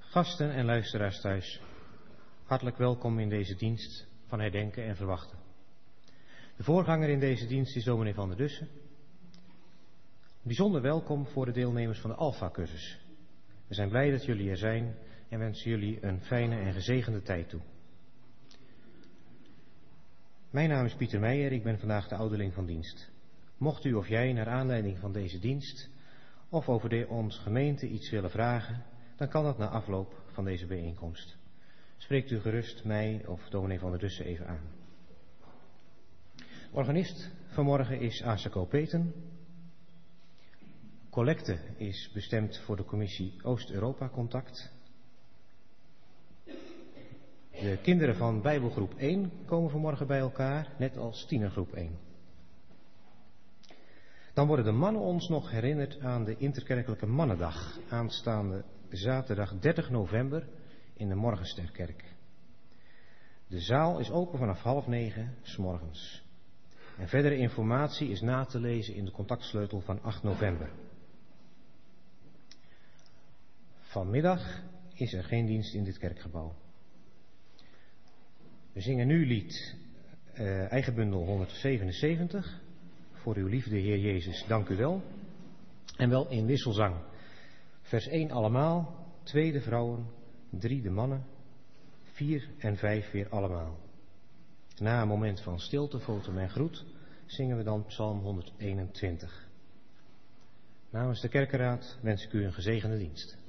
Gasten en luisteraars thuis, hartelijk welkom in deze dienst van herdenken en verwachten. De voorganger in deze dienst is dominee Van der Dussen. Bijzonder welkom voor de deelnemers van de Alpha-cursus. We zijn blij dat jullie er zijn en wensen jullie een fijne en gezegende tijd toe. Mijn naam is Pieter Meijer, ik ben vandaag de ouderling van dienst. Mocht u of jij naar aanleiding van deze dienst of over onze gemeente iets willen vragen, dan kan dat na afloop van deze bijeenkomst. Spreekt u gerust mij of dominee Van der Dussen even aan. Organist vanmorgen is Asako Peten. Collecte is bestemd voor de commissie Oost-Europa-contact. De kinderen van Bijbelgroep 1 komen vanmorgen bij elkaar, net als tienergroep 1. Dan worden de mannen ons nog herinnerd aan de interkerkelijke mannendag, aanstaande zaterdag 30 november in de Morgensterkerk. De zaal is open vanaf 8:30 's morgens. En verdere informatie is na te lezen in de contactsleutel van 8 november. Vanmiddag is er geen dienst in dit kerkgebouw. We zingen nu lied eigen bundel 177. Voor uw liefde, Heer Jezus, dank u wel. En wel in wisselzang. Vers 1 allemaal, 2 de vrouwen, 3 de mannen, 4 en 5 weer allemaal. Na een moment van stilte, foto en groet, zingen we dan Psalm 121. Namens de kerkenraad wens ik u een gezegende dienst.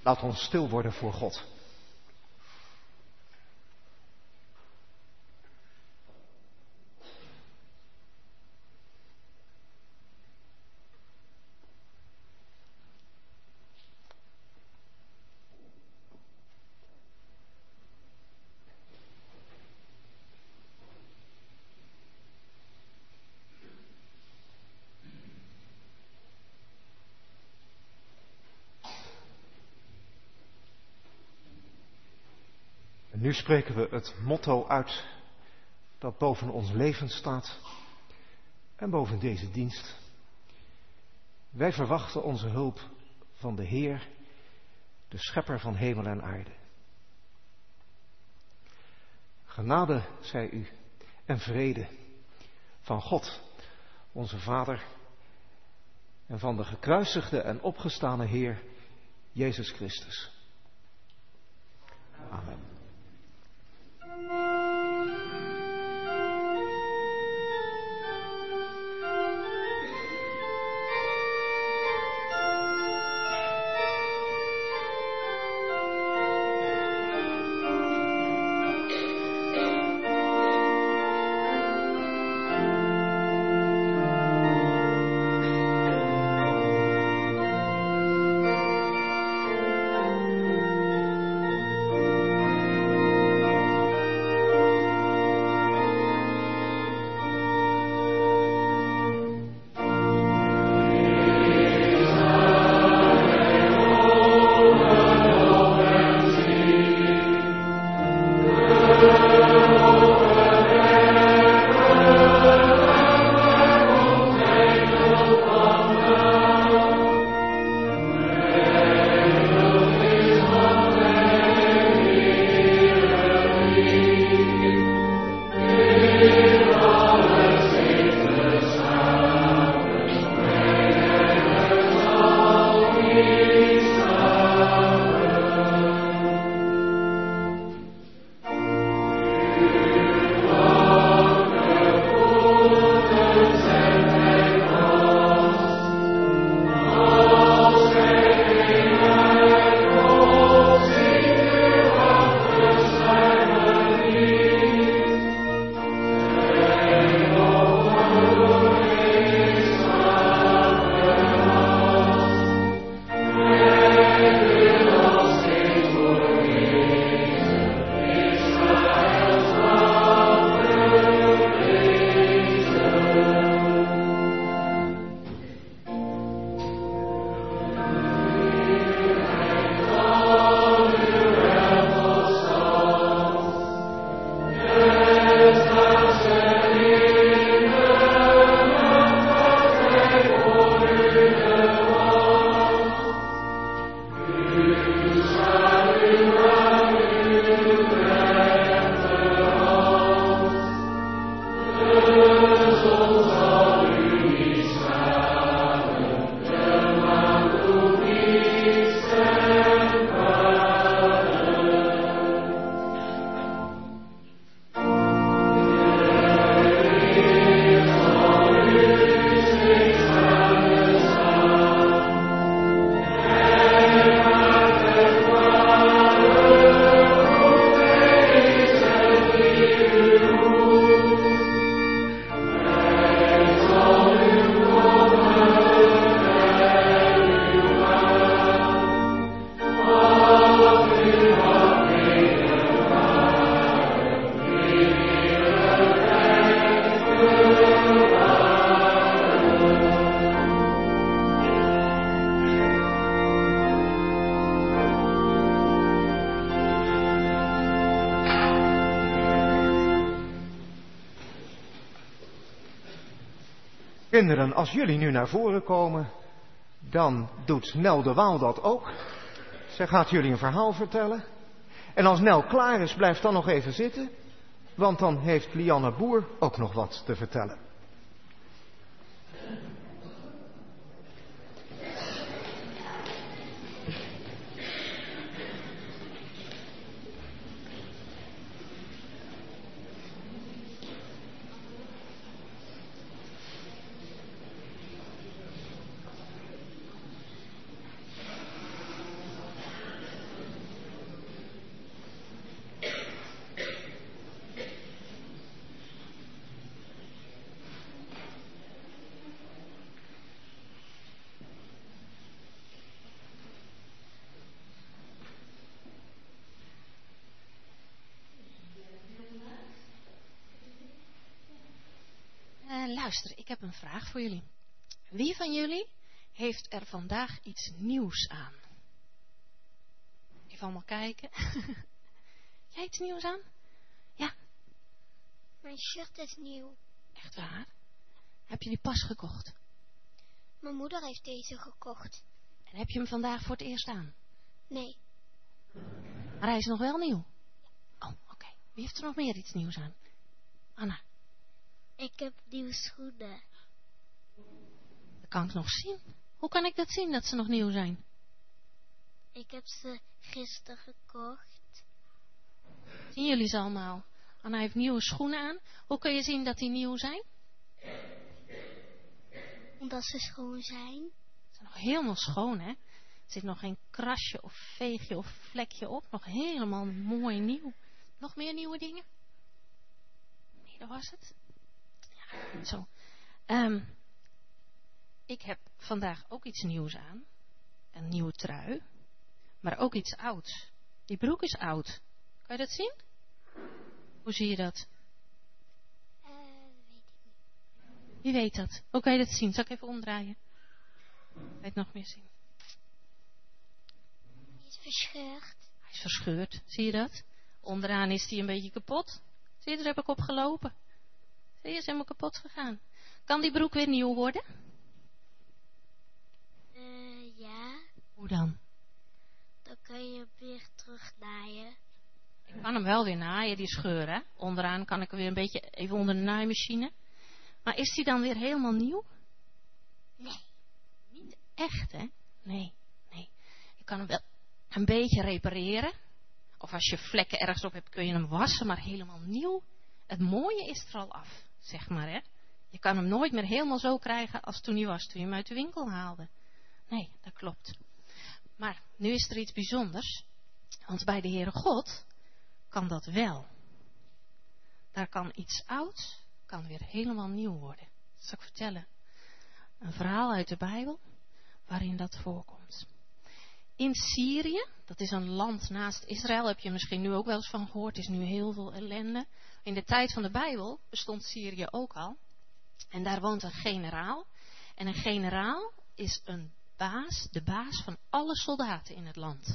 Laat ons stil worden voor God. Nu spreken we het motto uit dat boven ons leven staat en boven deze dienst. Wij verwachten onze hulp van de Heer, de schepper van hemel en aarde. Genade zij u en vrede van God, onze Vader, en van de gekruisigde en opgestane Heer, Jezus Christus. Amen. Kinderen, als jullie nu naar voren komen, dan doet Nel de Waal dat ook. Zij gaat jullie een verhaal vertellen. En als Nel klaar is, blijf dan nog even zitten. Want dan heeft Lianne Boer ook nog wat te vertellen. Luister, ik heb een vraag voor jullie. Wie van jullie heeft er vandaag iets nieuws aan? Even allemaal kijken. Jij iets nieuws aan? Ja. Mijn shirt is nieuw. Echt waar? Heb je die pas gekocht? Mijn moeder heeft deze gekocht. En heb je hem vandaag voor het eerst aan? Nee. Maar hij is nog wel nieuw? Oh, oké. Wie heeft er nog meer iets nieuws aan? Anna. Ik heb nieuwe schoenen. Dat kan ik nog zien. Hoe kan ik dat zien, dat ze nog nieuw zijn? Ik heb ze gisteren gekocht. Zien jullie ze allemaal? Anna heeft nieuwe schoenen aan. Hoe kun je zien dat die nieuw zijn? Omdat ze schoon zijn. Ze zijn nog helemaal schoon, hè? Er zit nog geen krasje of veegje of vlekje op. Nog helemaal mooi nieuw. Nog meer nieuwe dingen? Nee, dat was het. Ja, zo. Ik heb vandaag ook iets nieuws aan. Een nieuwe trui. Maar ook iets ouds. Die broek is oud. Kan je dat zien? Hoe zie je dat? Weet ik niet. Wie weet dat? Hoe kan je dat zien? Zal ik even omdraaien? Kan je het nog meer zien? Die is verscheurd. Hij is verscheurd. Zie je dat? Onderaan is hij een beetje kapot. Zie je, daar heb ik op gelopen. Zie je, is helemaal kapot gegaan. Kan die broek weer nieuw worden? Ja. Hoe dan? Dan kan je hem weer terugnaaien. Ik kan hem wel weer naaien, die scheur, hè? Onderaan kan ik er weer een beetje even onder de naaimachine. Maar is die dan weer helemaal nieuw? Nee. Niet echt, hè? Nee. Je kan hem wel een beetje repareren. Of als je vlekken ergens op hebt, kun je hem wassen, maar helemaal nieuw. Het mooie is er al af, zeg maar, hè? Je kan hem nooit meer helemaal zo krijgen als toen hij was, toen je hem uit de winkel haalde. Nee, dat klopt. Maar nu is er iets bijzonders. Want bij de Heere God kan dat wel. Daar kan iets ouds, kan weer helemaal nieuw worden. Dat zal ik vertellen. Een verhaal uit de Bijbel, waarin dat voorkomt. In Syrië, dat is een land naast Israël, heb je misschien nu ook wel eens van gehoord, is nu heel veel ellende. In de tijd van de Bijbel bestond Syrië ook al. En daar woont een generaal. En een generaal is een baas, de baas van alle soldaten in het land.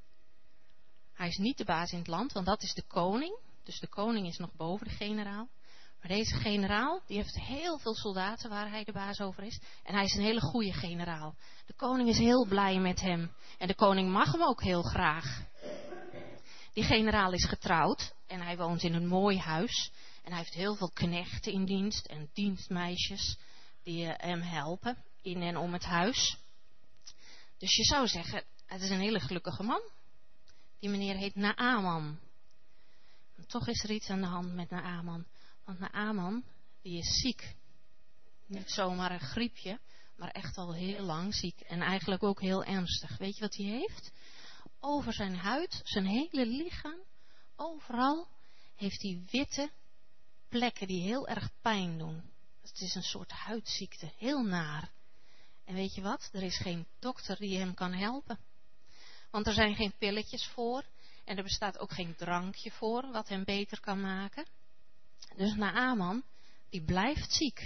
Hij is niet de baas in het land, want dat is de koning. Dus de koning is nog boven de generaal. Maar deze generaal, die heeft heel veel soldaten waar hij de baas over is. En hij is een hele goede generaal. De koning is heel blij met hem. En de koning mag hem ook heel graag. Die generaal is getrouwd en hij woont in een mooi huis. En hij heeft heel veel knechten in dienst en dienstmeisjes die hem helpen in en om het huis. Dus je zou zeggen, het is een hele gelukkige man. Die meneer heet Naaman. En toch is er iets aan de hand met Naaman. Want Naaman, die is ziek. Niet zomaar een griepje, maar echt al heel lang ziek. En eigenlijk ook heel ernstig. Weet je wat hij heeft? Over zijn huid, zijn hele lichaam, overal heeft hij witte plekken die heel erg pijn doen. Het is een soort huidziekte, heel naar. En weet je wat? Er is geen dokter die hem kan helpen. Want er zijn geen pilletjes voor. En er bestaat ook geen drankje voor wat hem beter kan maken. Dus Naaman, die blijft ziek.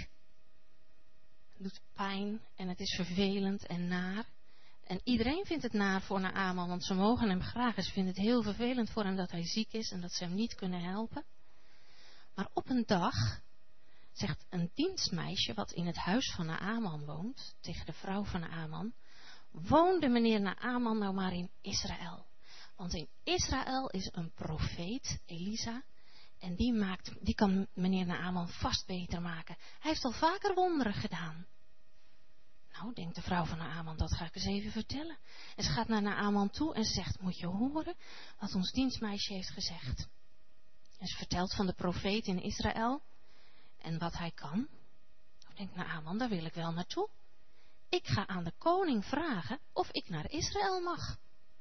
Het doet pijn en het is vervelend en naar. En iedereen vindt het naar voor Naaman, want ze mogen hem graag. En ze vinden het heel vervelend voor hem dat hij ziek is en dat ze hem niet kunnen helpen. Maar op een dag zegt een dienstmeisje wat in het huis van Naaman woont, tegen de vrouw van Naaman: woonde meneer Naaman nou maar in Israël. Want in Israël is een profeet, Elisa, en die kan meneer Naaman vast beter maken. Hij heeft al vaker wonderen gedaan. Nou, denkt de vrouw van Naaman, dat ga ik eens even vertellen. En ze gaat naar Naaman toe en ze zegt: moet je horen wat ons dienstmeisje heeft gezegd. En ze vertelt van de profeet in Israël en wat hij kan. Dan denkt Naaman, daar wil ik wel naartoe. Ik ga aan de koning vragen of ik naar Israël mag.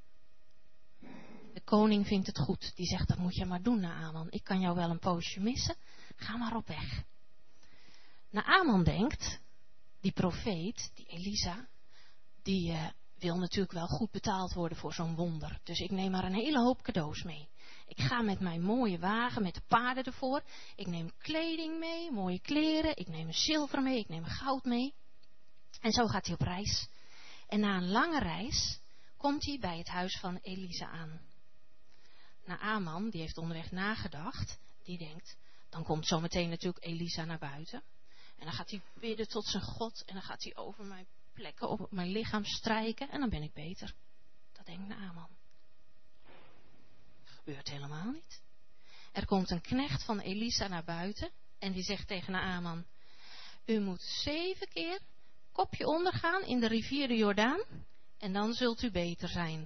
De koning vindt het goed. Die zegt, dat moet je maar doen, Naaman. Ik kan jou wel een poosje missen. Ga maar op weg. Naaman denkt, die profeet, die Elisa, die wil natuurlijk wel goed betaald worden voor zo'n wonder. Dus ik neem maar een hele hoop cadeaus mee. Ik ga met mijn mooie wagen, met de paarden ervoor. Ik neem kleding mee, mooie kleren. Ik neem zilver mee, ik neem goud mee. En zo gaat hij op reis. En na een lange reis komt hij bij het huis van Elisa aan. Naaman, die heeft onderweg nagedacht. Die denkt, dan komt zometeen natuurlijk Elisa naar buiten. En dan gaat hij bidden tot zijn God. En dan gaat hij over mijn plekken op mijn lichaam strijken. En dan ben ik beter. Dat denkt Naaman. Dat gebeurt helemaal niet. Er komt een knecht van Elisa naar buiten. En die zegt tegen Naaman. U moet 7 keer kopje ondergaan in de rivier de Jordaan. En dan zult u beter zijn.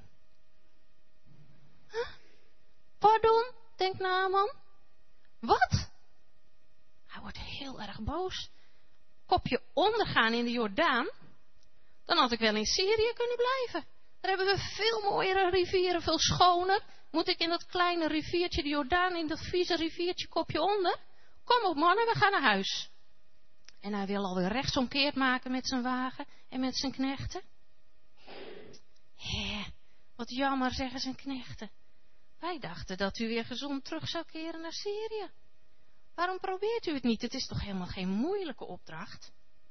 Huh? Pardon, denkt Naaman. Wat? Hij wordt heel erg boos. Kopje ondergaan in de Jordaan? Dan had ik wel in Syrië kunnen blijven. Daar hebben we veel mooiere rivieren, veel schoner. Moet ik in dat kleine riviertje de Jordaan, in dat vieze riviertje kopje onder? Kom op mannen, we gaan naar huis. En hij wil alweer rechtsomkeerd maken met zijn wagen en met zijn knechten. Hé, wat jammer, zeggen zijn knechten. Wij dachten dat u weer gezond terug zou keren naar Syrië. Waarom probeert u het niet? Het is toch helemaal geen moeilijke opdracht?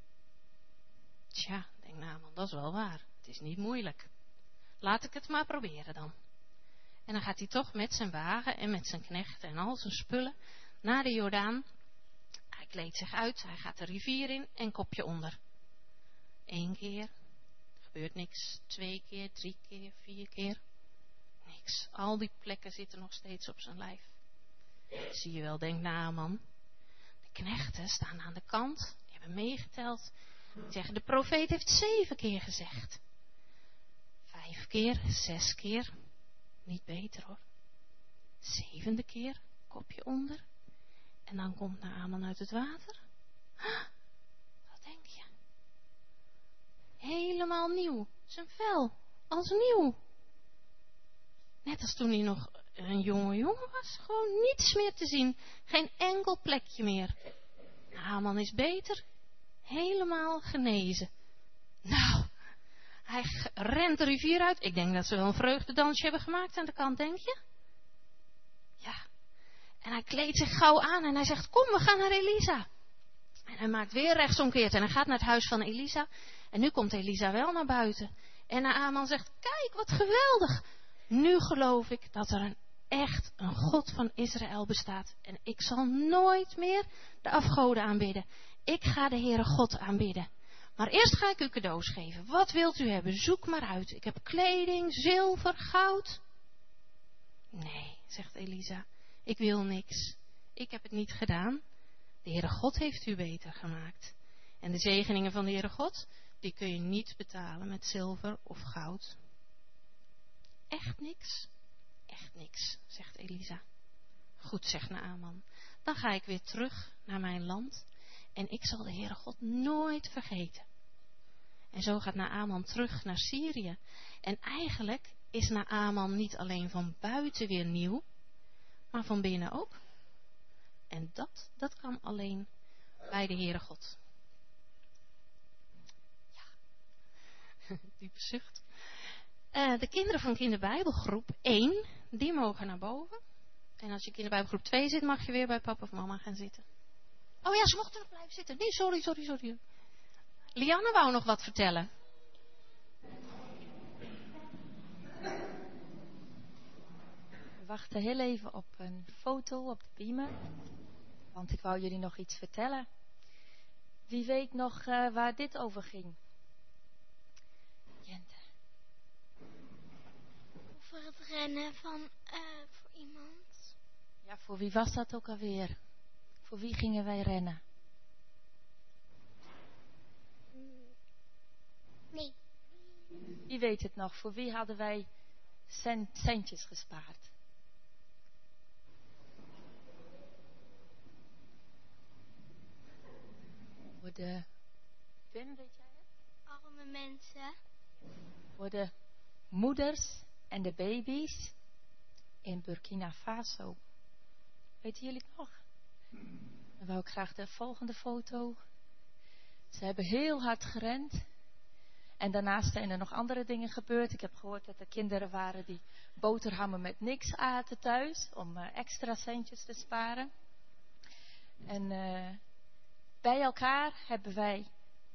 Tja, denkt Naaman, dat is wel waar. Het is niet moeilijk. Laat ik het maar proberen dan. En dan gaat hij toch met zijn wagen en met zijn knechten en al zijn spullen naar de Jordaan. Hij kleedt zich uit, hij gaat de rivier in en kopje onder. 1 keer, gebeurt niks. 2 keer, 3 keer, 4 keer. Niks. Al die plekken zitten nog steeds op zijn lijf. Zie je wel, denkt Naaman. De knechten staan aan de kant, die hebben meegeteld. Die zeggen, de profeet heeft 7 keer gezegd. 5 keer, 6 keer. Niet beter hoor. 7e keer, kopje onder. En dan komt Naaman uit het water. Wat denk je? Helemaal nieuw. Zijn vel, als nieuw. Net als toen hij nog een jonge jongen was. Gewoon niets meer te zien. Geen enkel plekje meer. Naaman is beter. Helemaal genezen. Nou, hij rent de rivier uit. Ik denk dat ze wel een vreugdedansje hebben gemaakt aan de kant, denk je? Ja. En hij kleedt zich gauw aan en hij zegt, kom, we gaan naar Elisa. En hij maakt weer rechtsomkeerd en hij gaat naar het huis van Elisa. En nu komt Elisa wel naar buiten. En Naaman zegt, kijk, wat geweldig. Nu geloof ik dat er echt een God van Israël bestaat. En ik zal nooit meer de afgoden aanbidden. Ik ga de Heere God aanbidden. Maar eerst ga ik u cadeaus geven. Wat wilt u hebben? Zoek maar uit. Ik heb kleding, zilver, goud. Nee, zegt Elisa. Ik wil niks. Ik heb het niet gedaan. De Heere God heeft u beter gemaakt. En de zegeningen van de Heere God, die kun je niet betalen met zilver of goud. Echt niks? Echt niks, zegt Elisa. Goed, zegt Naaman. Dan ga ik weer terug naar mijn land. En ik zal de Heere God nooit vergeten. En zo gaat Naaman terug naar Syrië. En eigenlijk is Naaman niet alleen van buiten weer nieuw, maar van binnen ook. En dat kan alleen bij de Heere God. Ja, diepe zucht. De kinderen van kinderbijbelgroep 1, die mogen naar boven. En als je kinderbijbelgroep 2 zit, mag je weer bij papa of mama gaan zitten. Oh ja, ze mochten nog blijven zitten. Nee, sorry. Lianne wou nog wat vertellen. We wachten heel even op een foto op de beamer. Want ik wou jullie nog iets vertellen. Wie weet nog waar dit over ging? Jente. Over het rennen van voor iemand. Ja, voor wie was dat ook alweer? Voor wie gingen wij rennen? Nee. Wie weet het nog? Voor wie hadden wij centjes gespaard? Voor de... Wim, weet jij het? Arme mensen. Voor de moeders en de baby's in Burkina Faso. Weten jullie het nog? Dan wou ik graag de volgende foto. Ze hebben heel hard gerend. En daarnaast zijn er nog andere dingen gebeurd. Ik heb gehoord dat er kinderen waren die boterhammen met niks aten thuis. Om extra centjes te sparen. En bij elkaar hebben wij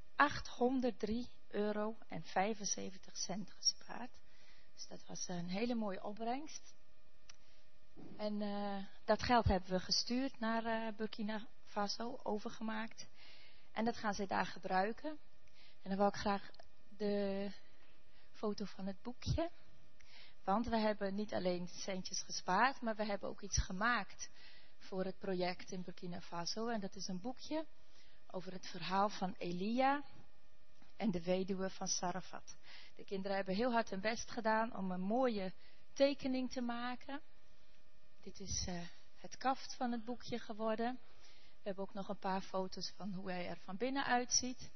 €803,75 gespaard. Dus dat was een hele mooie opbrengst. En dat geld hebben we gestuurd naar Burkina Faso, overgemaakt. En dat gaan zij daar gebruiken. En dan wil ik graag de foto van het boekje. Want we hebben niet alleen centjes gespaard, maar we hebben ook iets gemaakt voor het project in Burkina Faso. En dat is een boekje over het verhaal van Elia en de weduwe van Sarafat. De kinderen hebben heel hard hun best gedaan om een mooie tekening te maken. Dit is het kaft van het boekje geworden. We hebben ook nog een paar foto's van hoe hij er van binnen uitziet.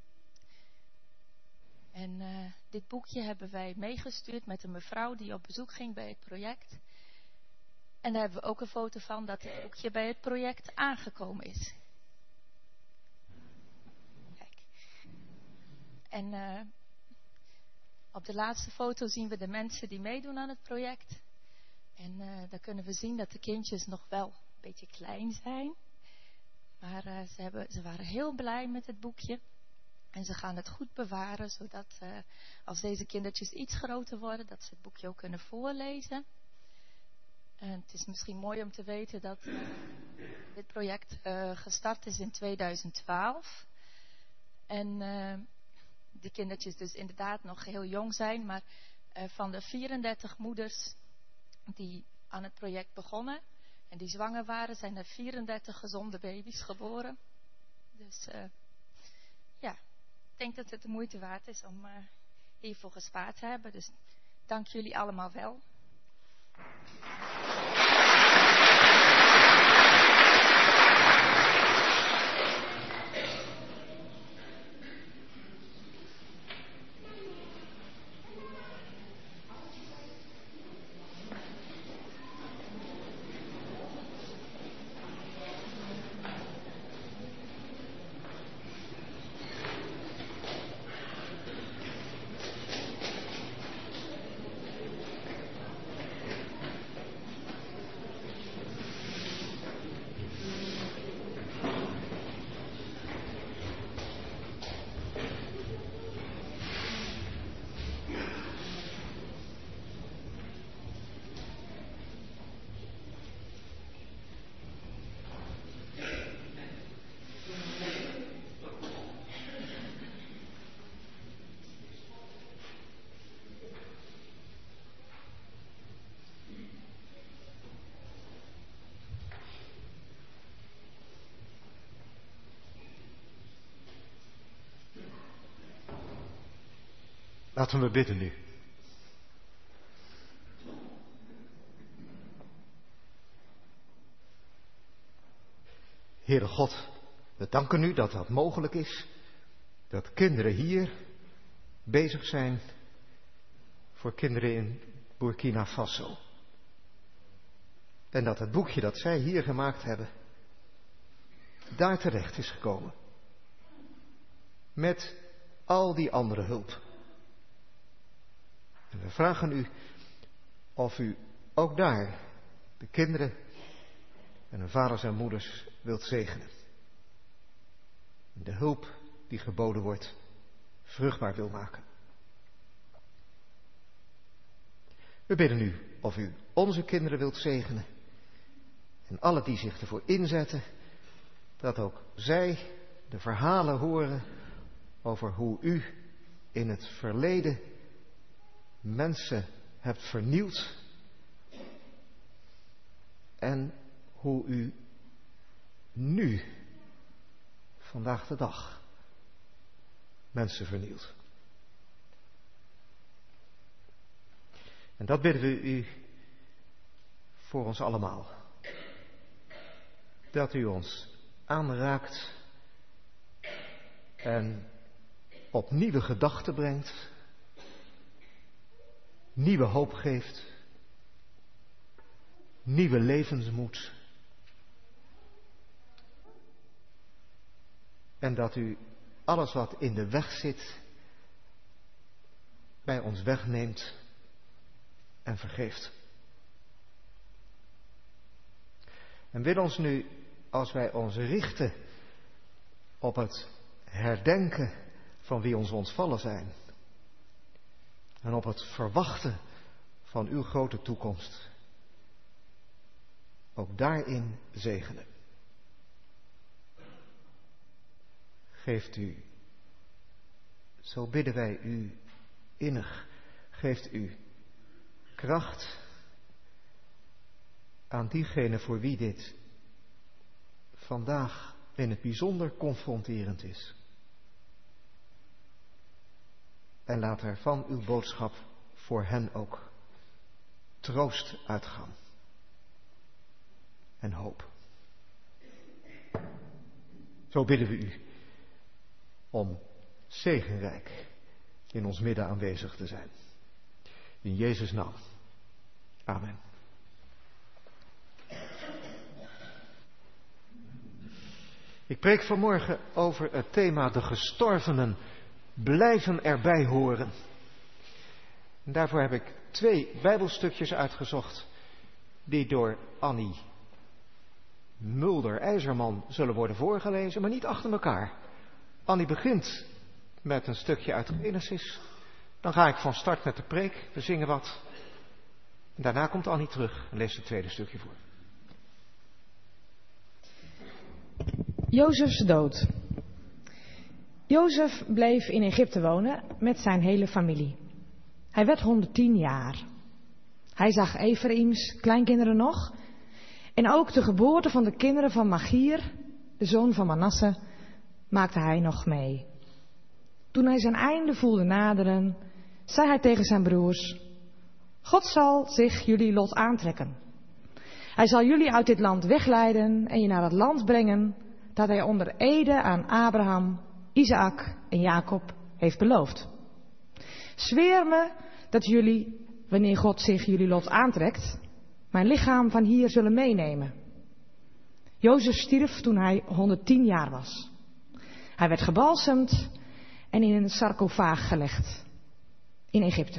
En dit boekje hebben wij meegestuurd met een mevrouw die op bezoek ging bij het project. En daar hebben we ook een foto van dat het boekje bij het project aangekomen is. Kijk. En op de laatste foto zien we de mensen die meedoen aan het project. En daar kunnen we zien dat de kindjes nog wel een beetje klein zijn. Maar ze waren heel blij met het boekje. En ze gaan het goed bewaren, zodat als deze kindertjes iets groter worden, dat ze het boekje ook kunnen voorlezen. En het is misschien mooi om te weten dat dit project gestart is in 2012. En die kindertjes dus inderdaad nog heel jong zijn. Maar van de 34 moeders die aan het project begonnen en die zwanger waren, zijn er 34 gezonde baby's geboren. Dus ik denk dat het de moeite waard is om hiervoor gespaard te hebben. Dus dank jullie allemaal wel. Laten we bidden nu. Heere God, we danken u dat dat mogelijk is. Dat kinderen hier bezig zijn voor kinderen in Burkina Faso. En dat het boekje dat zij hier gemaakt hebben, daar terecht is gekomen. Met al die andere hulp. En we vragen u of u ook daar de kinderen en hun vaders en moeders wilt zegenen. En de hulp die geboden wordt vruchtbaar wil maken. We bidden u of u onze kinderen wilt zegenen. En alle die zich ervoor inzetten, dat ook zij de verhalen horen over hoe u in het verleden mensen hebt vernieuwd. En hoe u nu, vandaag de dag, mensen vernieuwt. En dat bidden we u voor ons allemaal. Dat u ons aanraakt en op nieuwe gedachten brengt, nieuwe hoop geeft, nieuwe levensmoed. En dat u alles wat in de weg zit, bij ons wegneemt en vergeeft. En wil ons nu, als wij ons richten op het herdenken van wie ons ontvallen zijn en op het verwachten van uw grote toekomst, ook daarin zegenen. Geeft u, zo bidden wij u innig, geeft u kracht aan diegenen voor wie dit vandaag in het bijzonder confronterend is. En laat er van uw boodschap voor hen ook troost uitgaan en hoop. Zo bidden we u om zegenrijk in ons midden aanwezig te zijn. In Jezus' naam. Amen. Ik preek vanmorgen over het thema de gestorvenen blijven erbij horen. En daarvoor heb ik 2 Bijbelstukjes uitgezocht die door Annie Mulder-IJzerman zullen worden voorgelezen, maar niet achter elkaar. Annie begint met een stukje uit Genesis. Dan ga ik van start met de preek. We zingen wat. En daarna komt Annie terug en leest het tweede stukje voor. Jozefs dood. Jozef bleef in Egypte wonen met zijn hele familie. Hij werd 110 jaar. Hij zag Efraims kleinkinderen nog. En ook de geboorte van de kinderen van Machir, de zoon van Manasse, maakte hij nog mee. Toen hij zijn einde voelde naderen, zei hij tegen zijn broers: God zal zich jullie lot aantrekken. Hij zal jullie uit dit land wegleiden en je naar het land brengen dat hij onder ede aan Abraham, Isaac en Jacob heeft beloofd. Zweer me dat jullie, wanneer God zich jullie lot aantrekt, mijn lichaam van hier zullen meenemen. Jozef stierf toen hij 110 jaar was. Hij werd gebalsemd en in een sarcofaag gelegd in Egypte.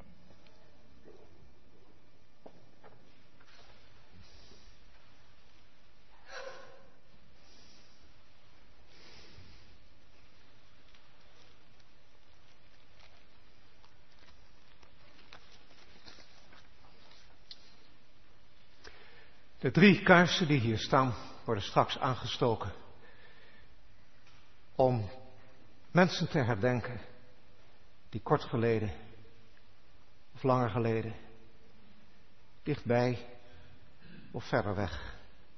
De 3 kaarsen die hier staan worden straks aangestoken om mensen te herdenken die kort geleden of langer geleden, dichtbij of verder weg,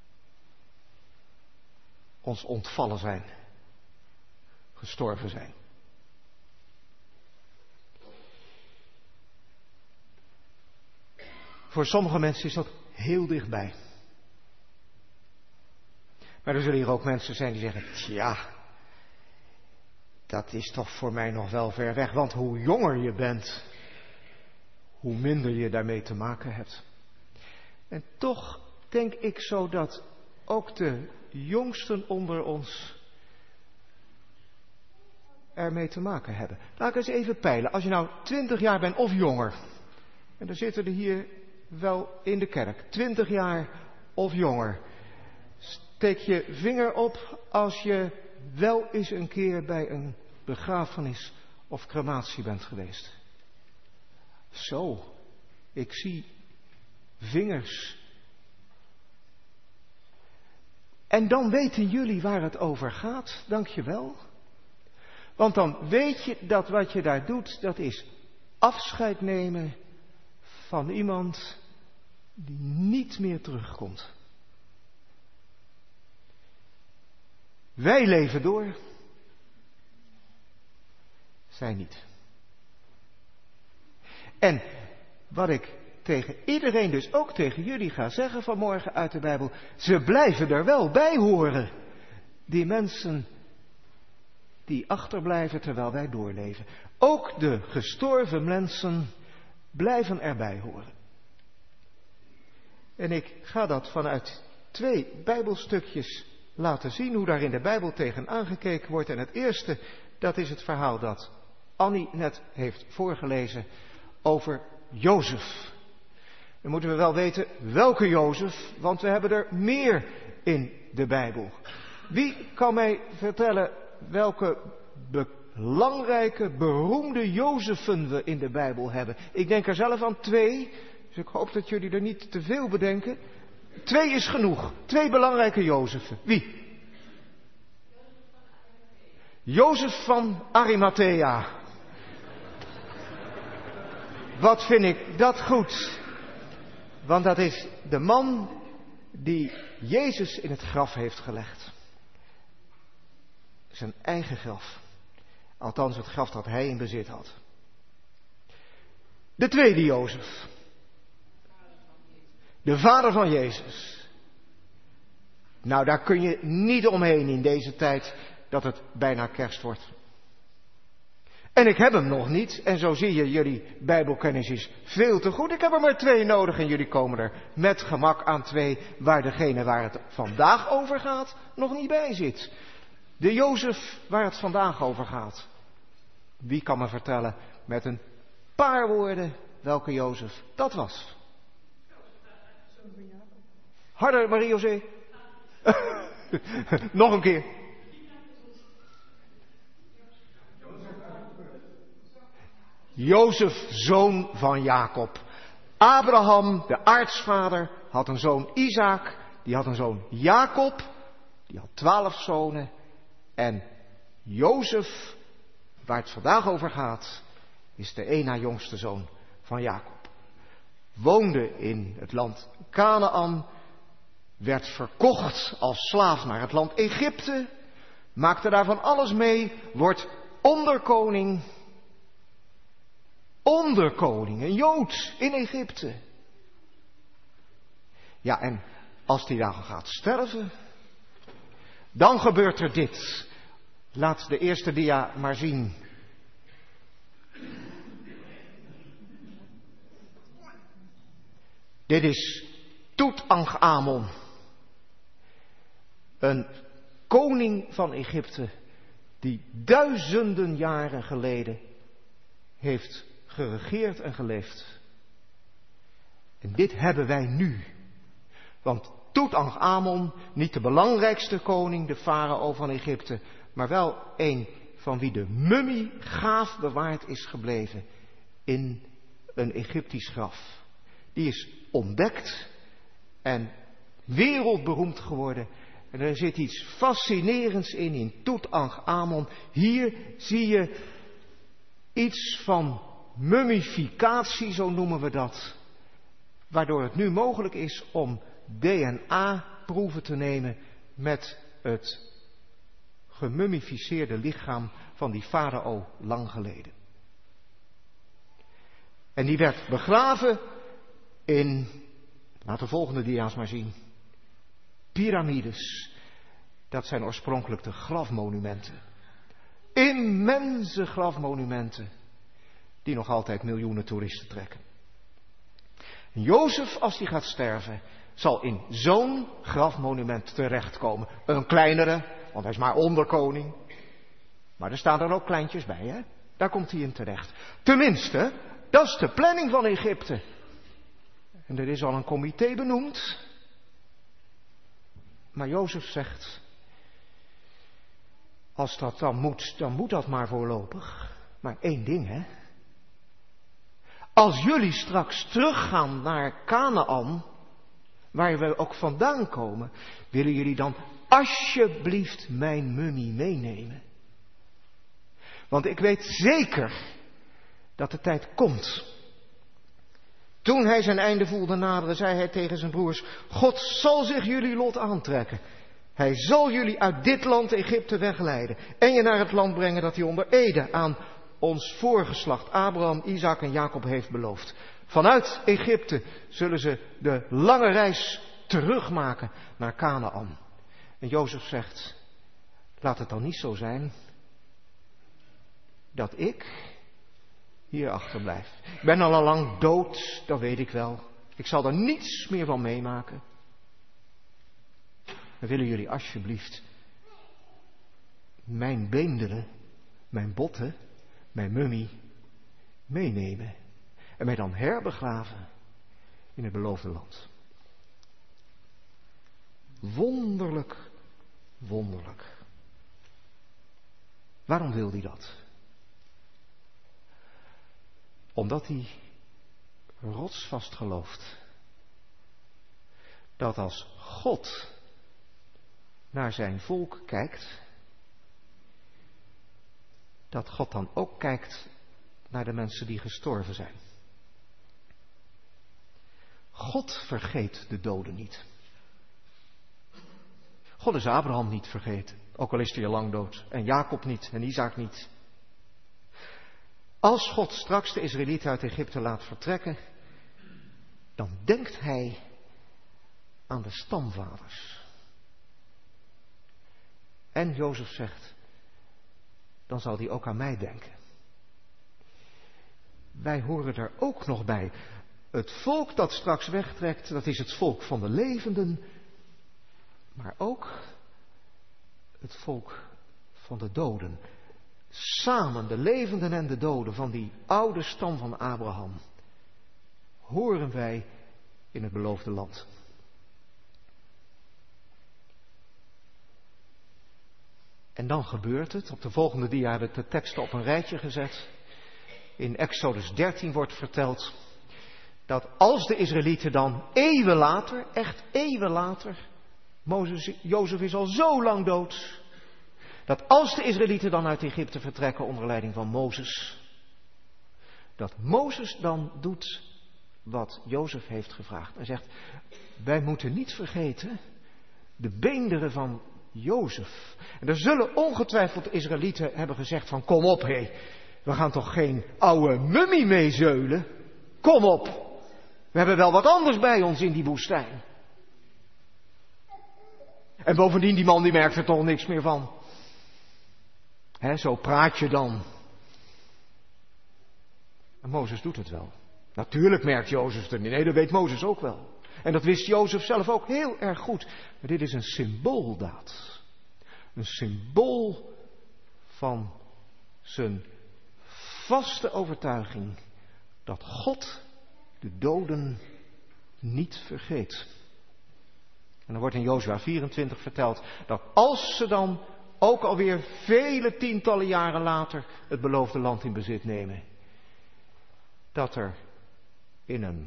ons ontvallen zijn, gestorven zijn. Voor sommige mensen is dat heel dichtbij. Maar er zullen hier ook mensen zijn die zeggen: tja, dat is toch voor mij nog wel ver weg. Want hoe jonger je bent, hoe minder je daarmee te maken hebt. En toch denk ik zo dat ook de jongsten onder ons ermee te maken hebben. Laat ik eens even peilen. Als je nou 20 jaar bent of jonger. En dan zitten er hier wel in de kerk. 20 jaar of jonger. Steek je vinger op als je wel eens een keer bij een begrafenis of crematie bent geweest. Zo, ik zie vingers. En dan weten jullie waar het over gaat, dankjewel. Want dan weet je dat wat je daar doet, dat is afscheid nemen van iemand die niet meer terugkomt. Wij leven door. Zij niet. En wat ik tegen iedereen, dus ook tegen jullie ga zeggen vanmorgen uit de Bijbel, ze blijven er wel bij horen. Die mensen die achterblijven terwijl wij doorleven. Ook de gestorven mensen blijven erbij horen. En ik ga dat vanuit 2 Bijbelstukjes laten zien hoe daar in de Bijbel tegen aangekeken wordt. En het eerste, dat is het verhaal dat Annie net heeft voorgelezen over Jozef. Dan moeten we wel weten welke Jozef, want we hebben er meer in de Bijbel. Wie kan mij vertellen welke belangrijke, beroemde Jozefen we in de Bijbel hebben? Ik denk er zelf aan 2, dus ik hoop dat jullie er niet te veel bedenken. 2 is genoeg. 2 belangrijke Jozefen. Wie? Jozef van Arimathea. Wat vind ik dat goed? Want dat is de man die Jezus in het graf heeft gelegd. Zijn eigen graf. Althans het graf dat hij in bezit had. De tweede Jozef. De vader van Jezus. Nou, daar kun je niet omheen in deze tijd dat het bijna kerst wordt. En ik heb hem nog niet. En zo zie je, jullie Bijbelkennis is veel te goed. Ik heb er maar 2 nodig en jullie komen er met gemak aan 2... waar degene waar het vandaag over gaat nog niet bij zit. De Jozef waar het vandaag over gaat. Wie kan me vertellen met een paar woorden welke Jozef dat was? Harder, Marie-José. Nog een keer. Jozef, zoon van Jacob. Abraham, de aartsvader, had een zoon Isaac. Die had een zoon Jacob. Die had 12 zonen. En Jozef, waar het vandaag over gaat, is de 1 na jongste zoon van Jacob. Woonde in het land Kanaan. Werd verkocht als slaaf naar het land Egypte. Maakte daarvan alles mee. Wordt onderkoning. Onderkoning, een Jood in Egypte. Ja, en als die dan gaat sterven, dan gebeurt er dit. Laat de eerste dia maar zien. Dit is Toetanchamon. Een koning van Egypte die duizenden jaren geleden heeft geregeerd en geleefd. En dit hebben wij nu. Want Toetanchamon, niet de belangrijkste koning, de farao van Egypte, maar wel een van wie de mummie gaaf bewaard is gebleven in een Egyptisch graf. Die is ontdekt en wereldberoemd geworden. En er zit iets fascinerends in Toetanchamon. Hier zie je iets van mummificatie, zo noemen we dat. Waardoor het nu mogelijk is om DNA-proeven te nemen met het gemummificeerde lichaam van die farao lang geleden. En die werd begraven in, laat de volgende dia's maar zien, piramides. Dat zijn oorspronkelijk de grafmonumenten. Immense grafmonumenten die nog altijd miljoenen toeristen trekken. En Jozef, als hij gaat sterven, zal in zo'n grafmonument terechtkomen. Een kleinere, want hij is maar onderkoning. Maar er staan er ook kleintjes bij, hè? Daar komt hij in terecht. Tenminste, dat is de planning van Egypte. En er is al een comité benoemd. Maar Jozef zegt, als dat dan moet dat maar voorlopig. Maar 1 ding, hè. Als jullie straks teruggaan naar Kanaan, waar we ook vandaan komen, willen jullie dan alsjeblieft mijn mummie meenemen? Want ik weet zeker dat de tijd komt. Toen hij zijn einde voelde naderen, zei hij tegen zijn broers, God zal zich jullie lot aantrekken. Hij zal jullie uit dit land Egypte wegleiden en je naar het land brengen dat hij onder ede aan ons voorgeslacht Abraham, Isaac en Jacob heeft beloofd. Vanuit Egypte zullen ze de lange reis terugmaken naar Kanaan. En Jozef zegt, laat het dan niet zo zijn dat ik hier achterblijf. Ik ben al lang dood, dat weet ik wel. Ik zal er niets meer van meemaken. Dan willen jullie alsjeblieft mijn beenderen, mijn botten, mijn mummie meenemen en mij dan herbegraven in het beloofde land. Wonderlijk, wonderlijk. Waarom wil hij dat? Omdat hij rotsvast gelooft dat als God naar zijn volk kijkt, dat God dan ook kijkt naar de mensen die gestorven zijn. God vergeet de doden niet. God is Abraham niet vergeten, ook al is hij al lang dood. En Jacob niet, en Isaac niet. Als God straks de Israëlieten uit Egypte laat vertrekken, dan denkt hij aan de stamvaders. En Jozef zegt, dan zal hij ook aan mij denken. Wij horen er ook nog bij. Het volk dat straks wegtrekt, dat is het volk van de levenden, maar ook het volk van de doden. Samen, de levenden en de doden van die oude stam van Abraham, horen wij in het beloofde land. En dan gebeurt het. Op de volgende dia heb ik de teksten op een rijtje gezet. In Exodus 13 wordt verteld dat als de Israëlieten dan eeuwen later, echt eeuwen later, Jozef is al zo lang dood, dat als de Israëlieten dan uit Egypte vertrekken onder leiding van Mozes, dat Mozes dan doet wat Jozef heeft gevraagd. Hij zegt, wij moeten niet vergeten de beenderen van Jozef. En er zullen ongetwijfeld de Israëlieten hebben gezegd van, kom op hé, we gaan toch geen oude mummie meezeulen? Kom op, we hebben wel wat anders bij ons in die woestijn. En bovendien, die man die merkt er toch niks meer van. Zo praat je dan. En Mozes doet het wel. Natuurlijk merkt Jozef er niet. Nee, dat weet Mozes ook wel. En dat wist Jozef zelf ook heel erg goed. Maar dit is een symbooldaad. Een symbool van zijn vaste overtuiging dat God de doden niet vergeet. En dan wordt in Jozua 24 verteld dat als ze dan ook alweer vele tientallen jaren later het beloofde land in bezit nemen, dat er in een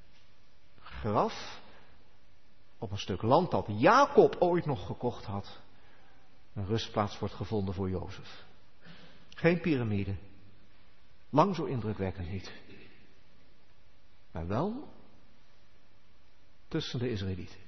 graf op een stuk land dat Jacob ooit nog gekocht had, een rustplaats wordt gevonden voor Jozef. Geen piramide, lang zo indrukwekkend niet, maar wel tussen de Israëlieten.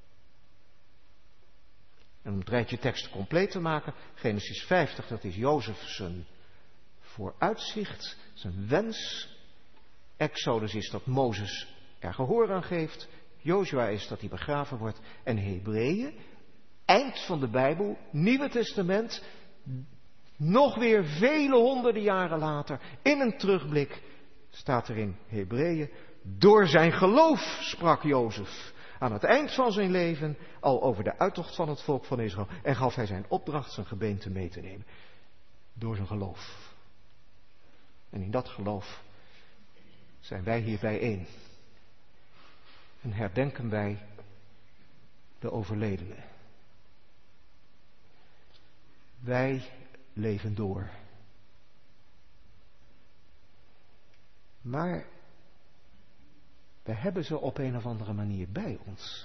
En om het rijtje teksten compleet te maken, Genesis 50, dat is Jozef zijn vooruitzicht, zijn wens. Exodus is dat Mozes er gehoor aan geeft. Jozua is dat hij begraven wordt. En Hebreeën, eind van de Bijbel, Nieuwe Testament, nog weer vele honderden jaren later, in een terugblik, staat er in Hebreeën, door zijn geloof sprak Jozef aan het eind van zijn leven al over de uittocht van het volk van Israël en gaf hij zijn opdracht zijn gebeente mee te nemen. Door zijn geloof. En in dat geloof zijn wij hier bijeen. En herdenken wij de overledenen. Wij leven door. Maar we hebben ze op een of andere manier bij ons.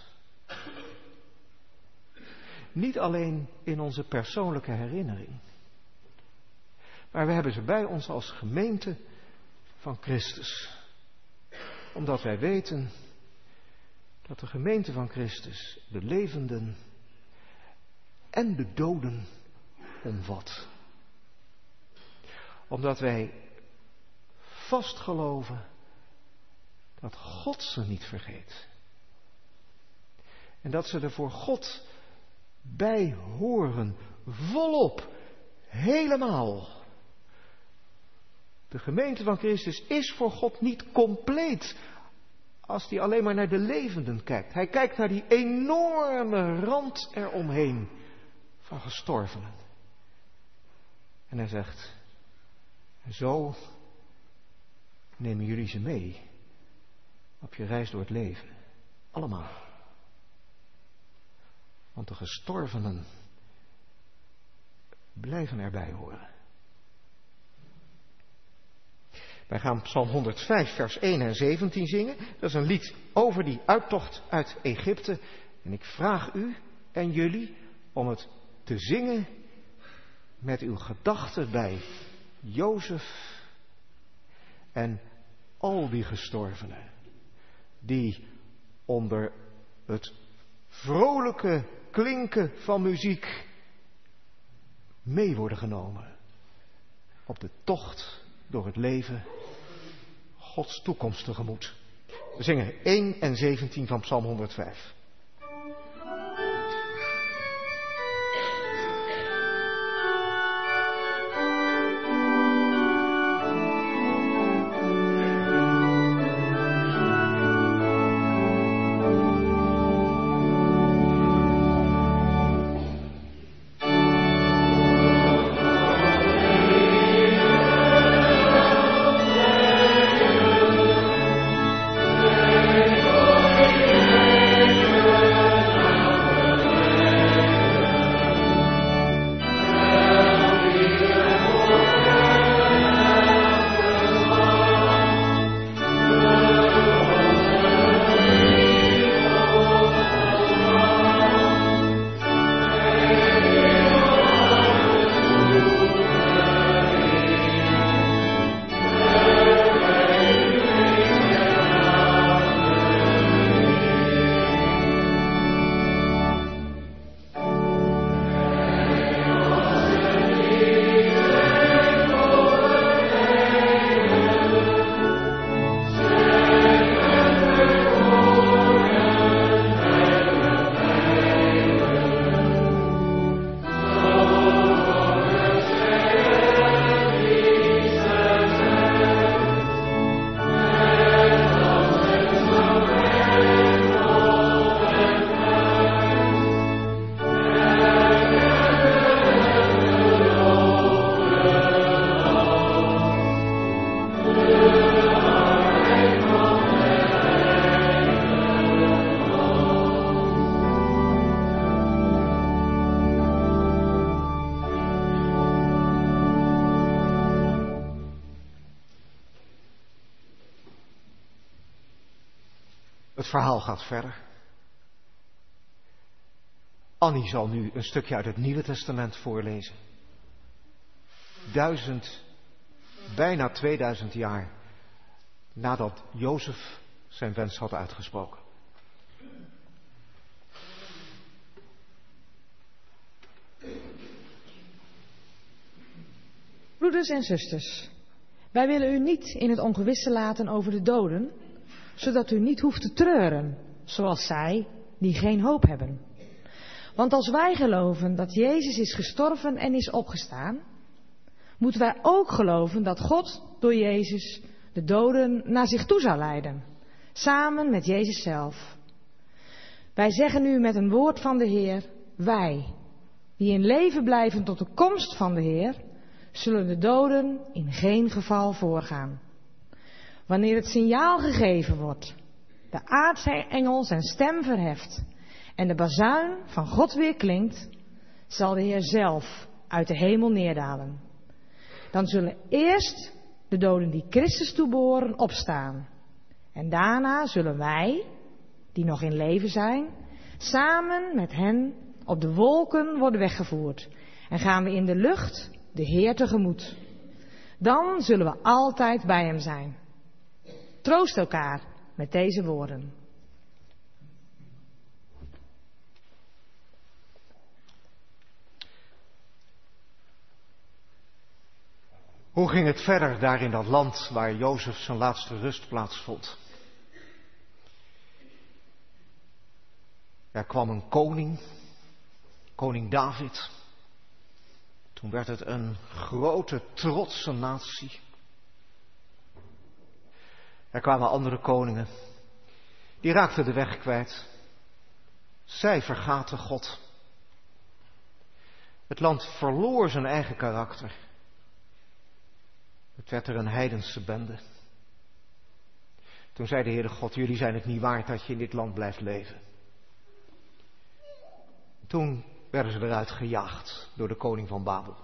Niet alleen in onze persoonlijke herinnering. Maar we hebben ze bij ons als gemeente van Christus. Omdat wij weten dat de gemeente van Christus de levenden en de doden omvat. Omdat wij vast geloven dat God ze niet vergeet. En dat ze er voor God bij horen, volop, helemaal. De gemeente van Christus is voor God niet compleet als hij alleen maar naar de levenden kijkt. Hij kijkt naar die enorme rand eromheen van gestorvenen. En hij zegt, En zo nemen jullie ze mee op je reis door het leven. Allemaal. Want de gestorvenen blijven erbij horen. Wij gaan Psalm 105 vers 1 en 17 zingen. Dat is een lied over die uittocht uit Egypte. En ik vraag u en jullie om het te zingen met uw gedachten bij Jozef en al die gestorvenen die onder het vrolijke klinken van muziek mee worden genomen op de tocht door het leven Gods toekomst tegemoet. We zingen 1 en 17 van Psalm 105. Het verhaal gaat verder. Annie zal nu een stukje uit het Nieuwe Testament voorlezen. Bijna 2000 jaar nadat Jozef zijn wens had uitgesproken. Broeders en zusters, wij willen u niet in het ongewisse laten over de doden, zodat u niet hoeft te treuren, zoals zij die geen hoop hebben. Want als wij geloven dat Jezus is gestorven en is opgestaan, moeten wij ook geloven dat God door Jezus de doden naar zich toe zal leiden, samen met Jezus zelf. Wij zeggen u met een woord van de Heer, wij, die in leven blijven tot de komst van de Heer, zullen de doden in geen geval voorgaan. Wanneer het signaal gegeven wordt, de aartsengel zijn stem verheft en de bazuin van God weer klinkt, zal de Heer zelf uit de hemel neerdalen. Dan zullen eerst de doden die Christus toebehoren opstaan. En daarna zullen wij, die nog in leven zijn, samen met hen op de wolken worden weggevoerd. En gaan we in de lucht de Heer tegemoet. Dan zullen we altijd bij hem zijn. Troost elkaar met deze woorden. Hoe ging het verder daar in dat land waar Jozef zijn laatste rustplaats vond? Er kwam een koning, koning David. Toen werd het een grote, trotse natie. Er kwamen andere koningen. Die raakten de weg kwijt. Zij vergaten God. Het land verloor zijn eigen karakter. Het werd er een heidense bende. Toen zei de Heere God, jullie zijn het niet waard dat je in dit land blijft leven. Toen werden ze eruit gejaagd door de koning van Babel.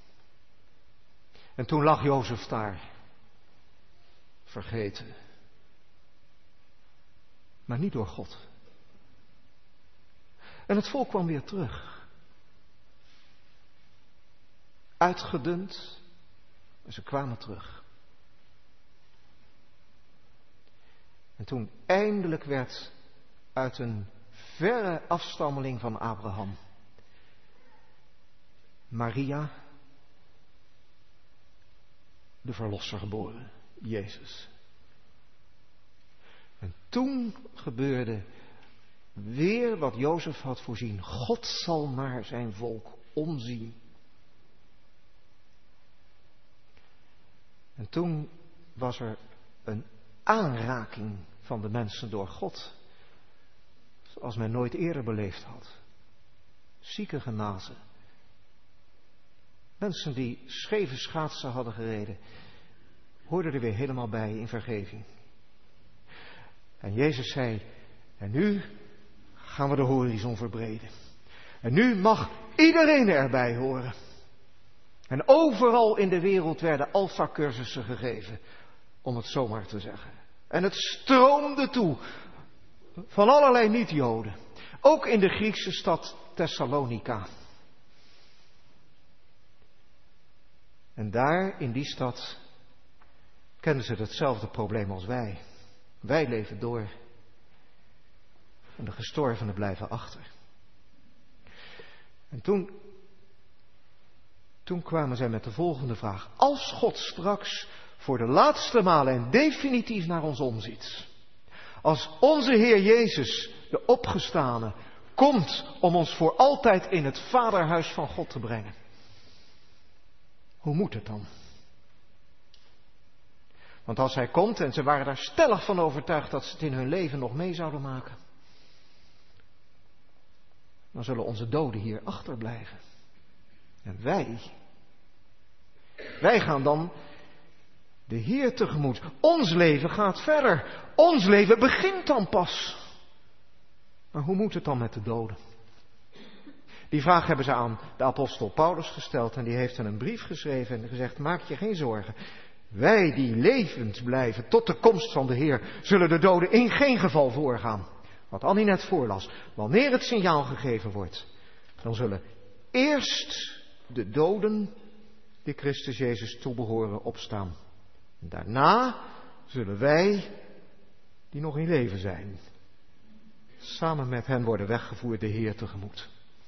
En toen lag Jozef daar, vergeten. Maar niet door God. En het volk kwam weer terug. Uitgedund, maar ze kwamen terug. En toen eindelijk werd uit een verre afstammeling van Abraham Maria de verlosser geboren, Jezus. En toen gebeurde weer wat Jozef had voorzien. God zal naar zijn volk omzien. En toen was er een aanraking van de mensen door God, zoals men nooit eerder beleefd had. Zieken genazen. Mensen die scheve schaatsen hadden gereden, hoorden er weer helemaal bij in vergeving. En Jezus zei, en nu gaan we de horizon verbreden. En nu mag iedereen erbij horen. En overal in de wereld werden alfa-cursussen gegeven, om het zomaar te zeggen. En het stroomde toe van allerlei niet-Joden. Ook in de Griekse stad Thessalonica. En daar, in die stad, kenden ze hetzelfde probleem als wij. Wij leven door. En de gestorvenen blijven achter. En toen kwamen zij met de volgende vraag. Als God straks voor de laatste maal en definitief naar ons omziet. Als onze Heer Jezus, de opgestane, komt om ons voor altijd in het vaderhuis van God te brengen. Hoe moet het dan? Want als hij komt, en ze waren daar stellig van overtuigd dat ze het in hun leven nog mee zouden maken, dan zullen onze doden hier achterblijven. En wij gaan dan de Heer tegemoet. Ons leven gaat verder. Ons leven begint dan pas. Maar hoe moet het dan met de doden? Die vraag hebben ze aan de apostel Paulus gesteld en die heeft hen een brief geschreven en gezegd, maak je geen zorgen. Wij die levend blijven tot de komst van de Heer, zullen de doden in geen geval voorgaan. Wat Annie net voorlas. Wanneer het signaal gegeven wordt, dan zullen eerst de doden die Christus Jezus toebehoren opstaan. En daarna zullen wij, die nog in leven zijn, samen met hen worden weggevoerd de Heer tegemoet.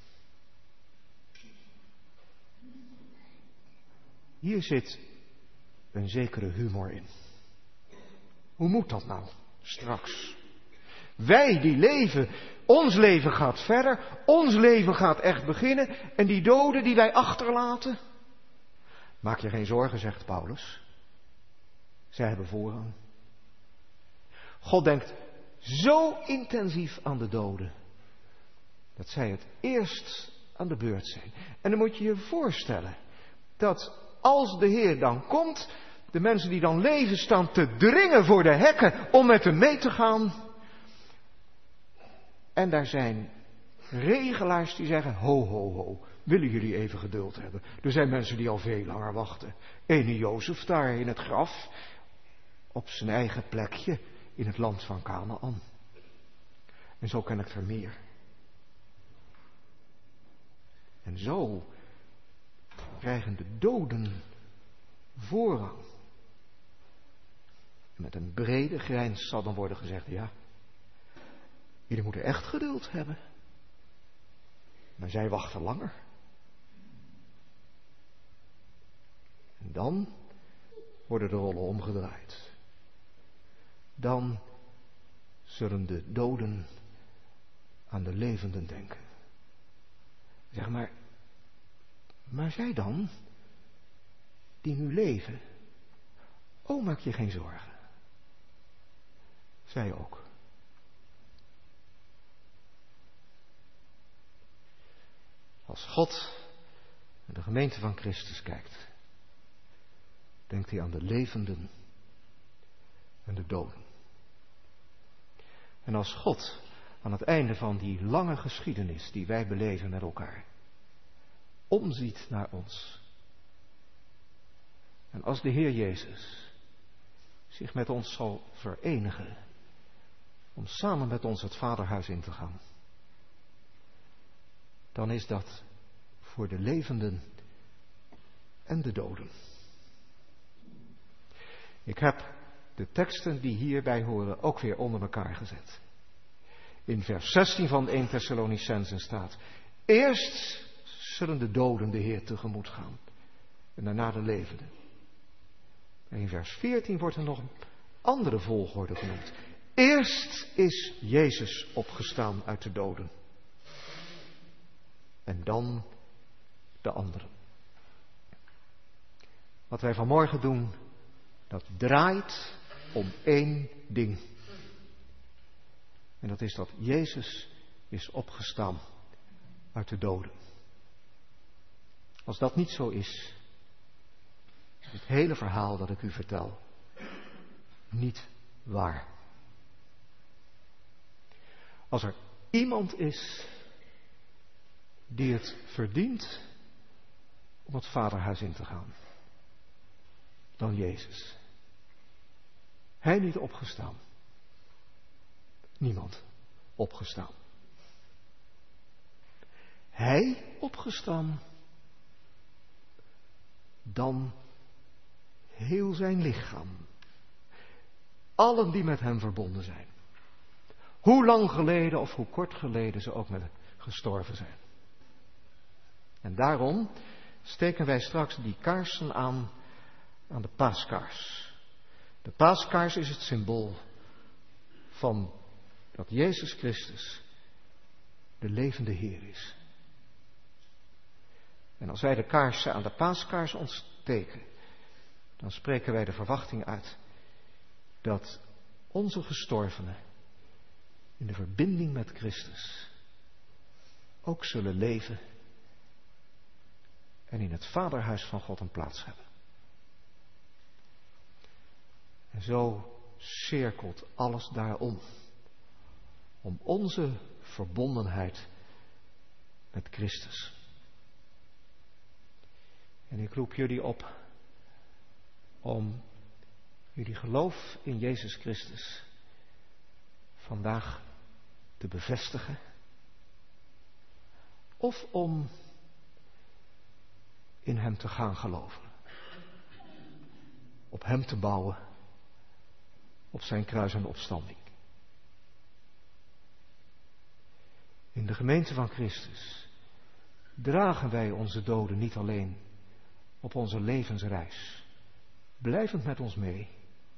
Hier zit een zekere humor in. Hoe moet dat nou straks? Wij die leven, ons leven gaat verder, ons leven gaat echt beginnen en die doden die wij achterlaten? Maak je geen zorgen, zegt Paulus. Zij hebben voorrang. God denkt zo intensief aan de doden, dat zij het eerst aan de beurt zijn. En dan moet je je voorstellen dat als de Heer dan komt, de mensen die dan leven staan te dringen voor de hekken om met hem mee te gaan. En daar zijn regelaars die zeggen, ho, ho, ho, willen jullie even geduld hebben? Er zijn mensen die al veel langer wachten. Ene Jozef daar in het graf, op zijn eigen plekje in het land van Kanaan. En zo ken ik er meer. En zo krijgen de doden voorrang. En met een brede grijns zal dan worden gezegd, ja, jullie moeten echt geduld hebben. Maar zij wachten langer. En dan worden de rollen omgedraaid. Dan zullen de doden aan de levenden denken. Zeg maar zij dan, die nu leven, maak je geen zorgen. Zij ook. Als God naar de gemeente van Christus kijkt, denkt hij aan de levenden en de doden. En als God aan het einde van die lange geschiedenis die wij beleven met elkaar, omziet naar ons. En als de Heer Jezus zich met ons zal verenigen, om samen met ons het Vaderhuis in te gaan, dan is dat voor de levenden en de doden. Ik heb de teksten die hierbij horen ook weer onder elkaar gezet. In vers 16 van 1 Thessalonicenzen staat: eerst zullen de doden de Heer tegemoet gaan en daarna de levenden. En in vers 14 wordt er nog een andere volgorde genoemd. Eerst is Jezus opgestaan uit de doden. En dan de anderen. Wat wij vanmorgen doen, dat draait om één ding. En dat is dat Jezus is opgestaan uit de doden. Als dat niet zo is het hele verhaal dat ik u vertel niet waar. Als er iemand is die het verdient om het Vaderhuis in te gaan, dan Jezus. Hij niet opgestaan. Niemand opgestaan. Hij opgestaan. Dan heel zijn lichaam. Allen die met hem verbonden zijn. Hoe lang geleden of hoe kort geleden ze ook met hem gestorven zijn. En daarom steken wij straks die kaarsen aan de paaskaars. De paaskaars is het symbool van dat Jezus Christus de levende Heer is. En als wij de kaarsen aan de paaskaars ontsteken, dan spreken wij de verwachting uit dat onze gestorvenen in de verbinding met Christus ook zullen leven en in het Vaderhuis van God een plaats hebben. En zo cirkelt alles daarom. Om onze verbondenheid met Christus. En ik roep jullie op om jullie geloof in Jezus Christus vandaag te bevestigen. Of om in hem te gaan geloven. Op hem te bouwen. Op zijn kruis en opstanding. In de gemeente van Christus dragen wij onze doden niet alleen op onze levensreis, blijvend met ons mee.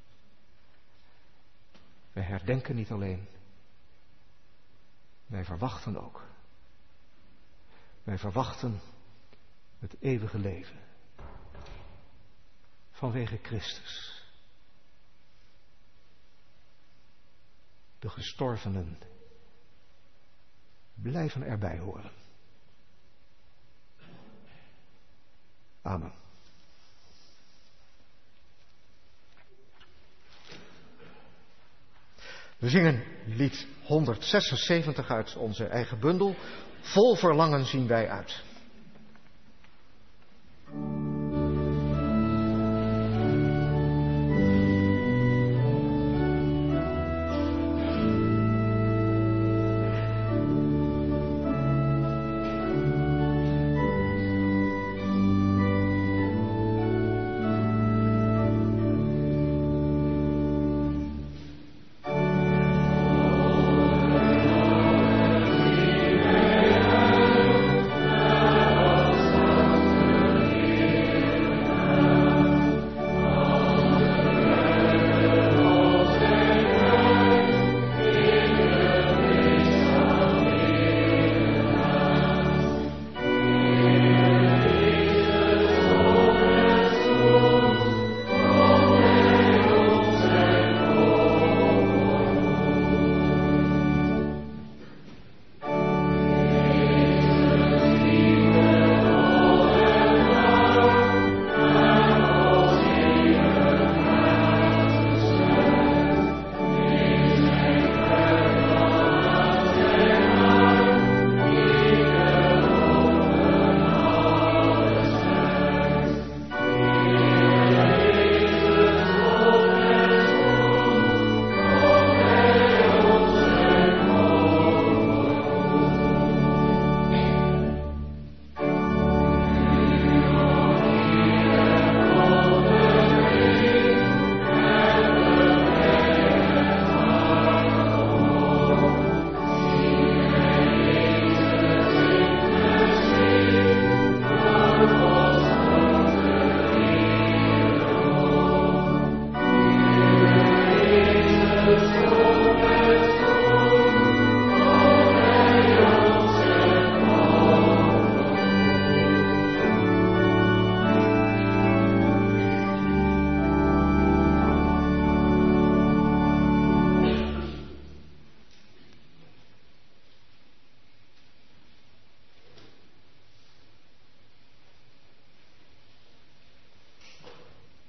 Wij herdenken niet alleen, wij verwachten ook. Wij verwachten het eeuwige leven vanwege Christus. De gestorvenen blijven erbij horen. Amen. We zingen lied 176 uit onze eigen bundel. Vol verlangen zien wij uit.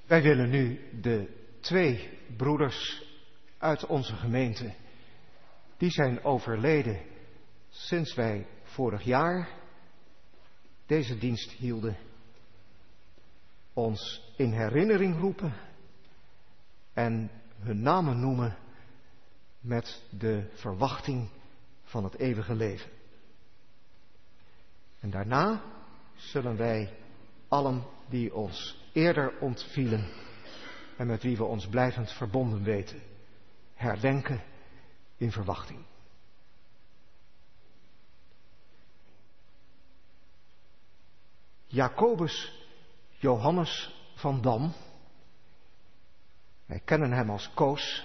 Wij willen nu de 2 broeders uit onze gemeente, die zijn overleden sinds wij vorig jaar deze dienst hielden, ons in herinnering roepen en hun namen noemen met de verwachting van het eeuwige leven. En daarna zullen wij allen die ons eerder ontvielen en met wie we ons blijvend verbonden weten, herdenken in verwachting. Jacobus Johannes van Dam, wij kennen hem als Koos.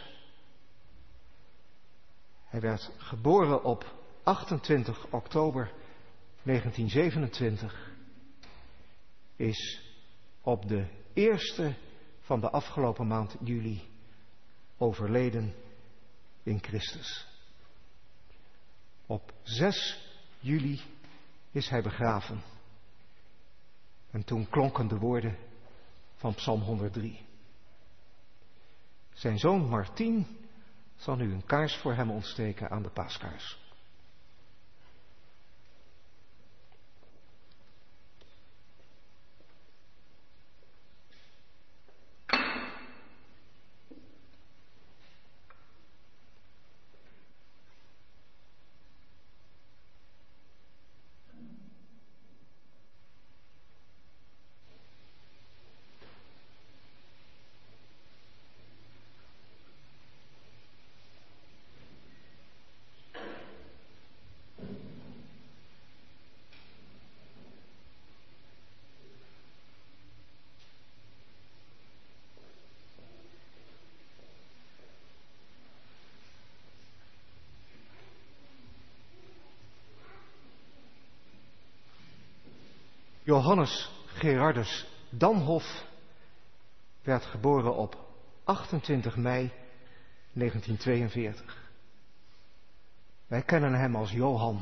Hij werd geboren op 28 oktober 1927, is op de 1e van de afgelopen maand juli overleden in Christus. Op 6 juli is hij begraven. En toen klonken de woorden van Psalm 103. Zijn zoon Martien zal nu een kaars voor hem ontsteken aan de paaskaars. Johannes Gerardus Damhof werd geboren op 28 mei 1942. Wij kennen hem als Johan.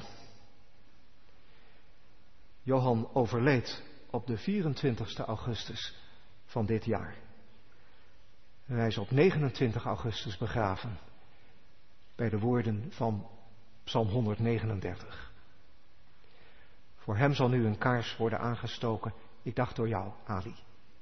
Johan overleed op de 24 augustus van dit jaar. En hij is op 29 augustus begraven bij de woorden van Psalm 139. Voor hem zal nu een kaars worden aangestoken. Ik dacht door jou, Ali.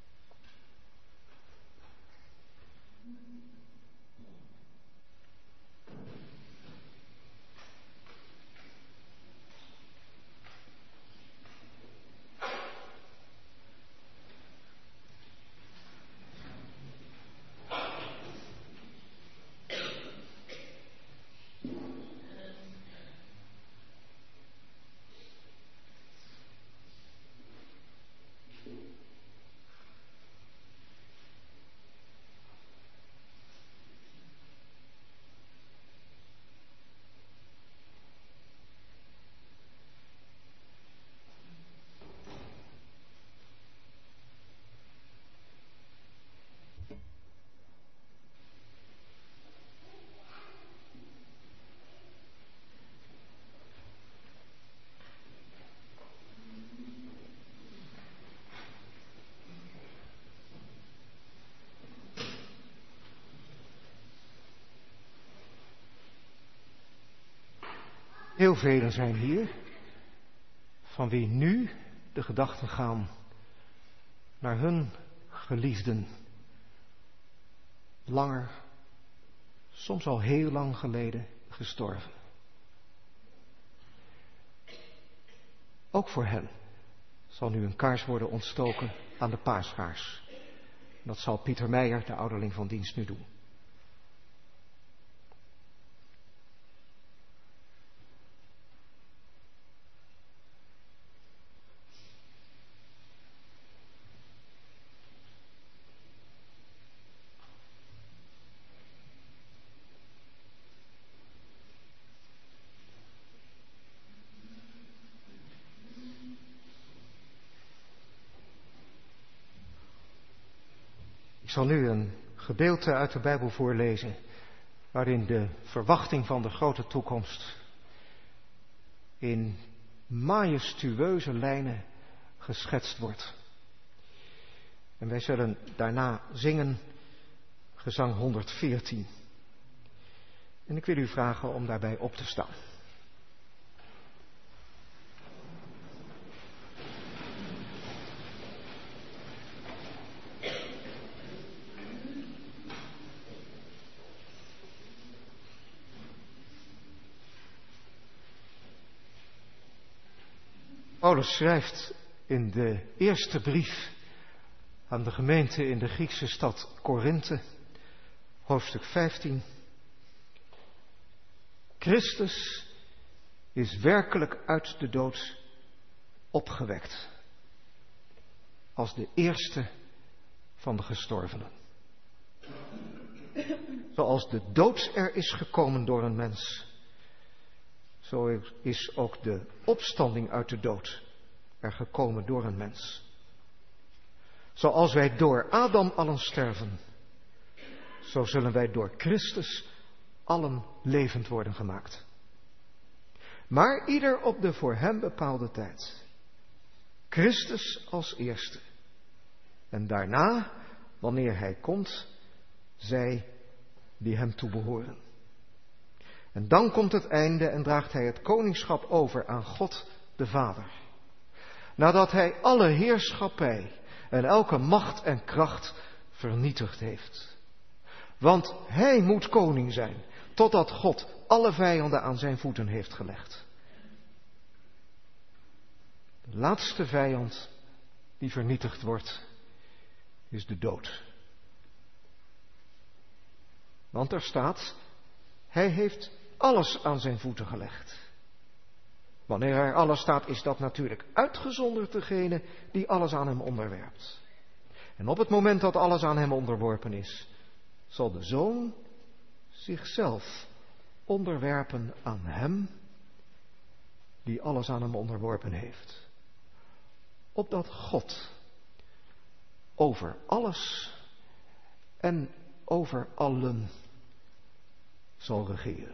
Heel velen zijn hier, van wie nu de gedachten gaan naar hun geliefden. Langer, soms al heel lang geleden gestorven. Ook voor hen zal nu een kaars worden ontstoken aan de paaskaars. Dat zal Pieter Meijer, de ouderling van dienst, nu doen. Ik zal nu een gedeelte uit de Bijbel voorlezen, waarin de verwachting van de grote toekomst in majestueuze lijnen geschetst wordt. En wij zullen daarna zingen gezang 114. En ik wil u vragen om daarbij op te staan. Paulus schrijft in de eerste brief aan de gemeente in de Griekse stad Korinthe, hoofdstuk 15. Christus is werkelijk uit de dood opgewekt, als de eerste van de gestorvenen. Zoals de dood er is gekomen door een mens, zo is ook de opstanding uit de dood er gekomen door een mens. Zoals wij door Adam allen sterven, zo zullen wij door Christus allen levend worden gemaakt. Maar ieder op de voor hem bepaalde tijd. Christus als eerste. En daarna, wanneer hij komt, zij die hem toebehoren. En dan komt het einde en draagt hij het koningschap over aan God de Vader. Nadat hij alle heerschappij en elke macht en kracht vernietigd heeft. Want hij moet koning zijn, totdat God alle vijanden aan zijn voeten heeft gelegd. De laatste vijand die vernietigd wordt, is de dood. Want er staat, hij heeft alles aan zijn voeten gelegd. Wanneer er alles staat, is dat natuurlijk uitgezonderd degene die alles aan hem onderwerpt. En op het moment dat alles aan hem onderworpen is, zal de Zoon zichzelf onderwerpen aan hem die alles aan hem onderworpen heeft. Opdat God over alles en over allen zal regeren.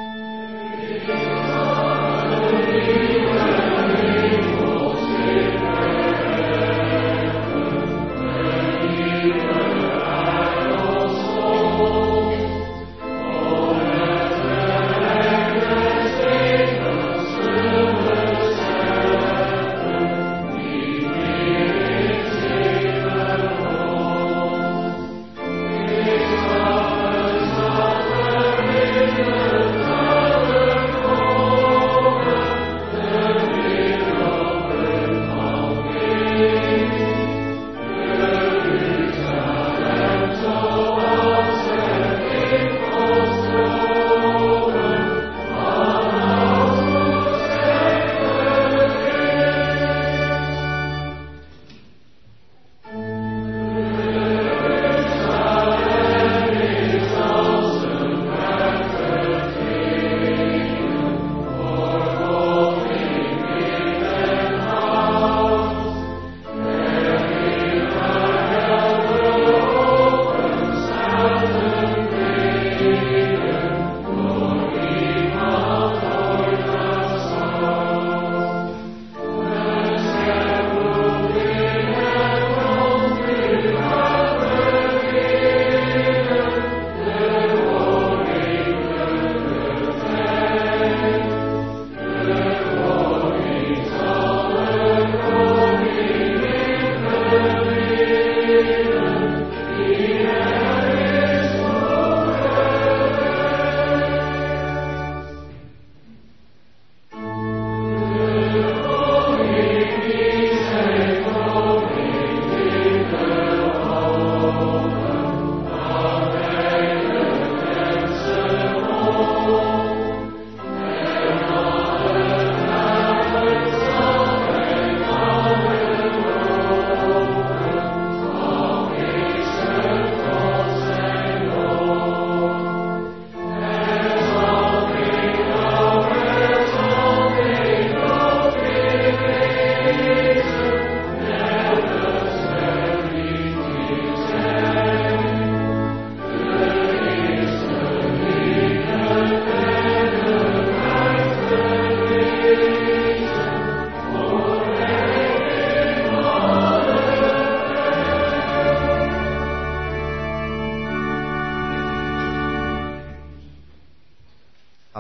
Amen.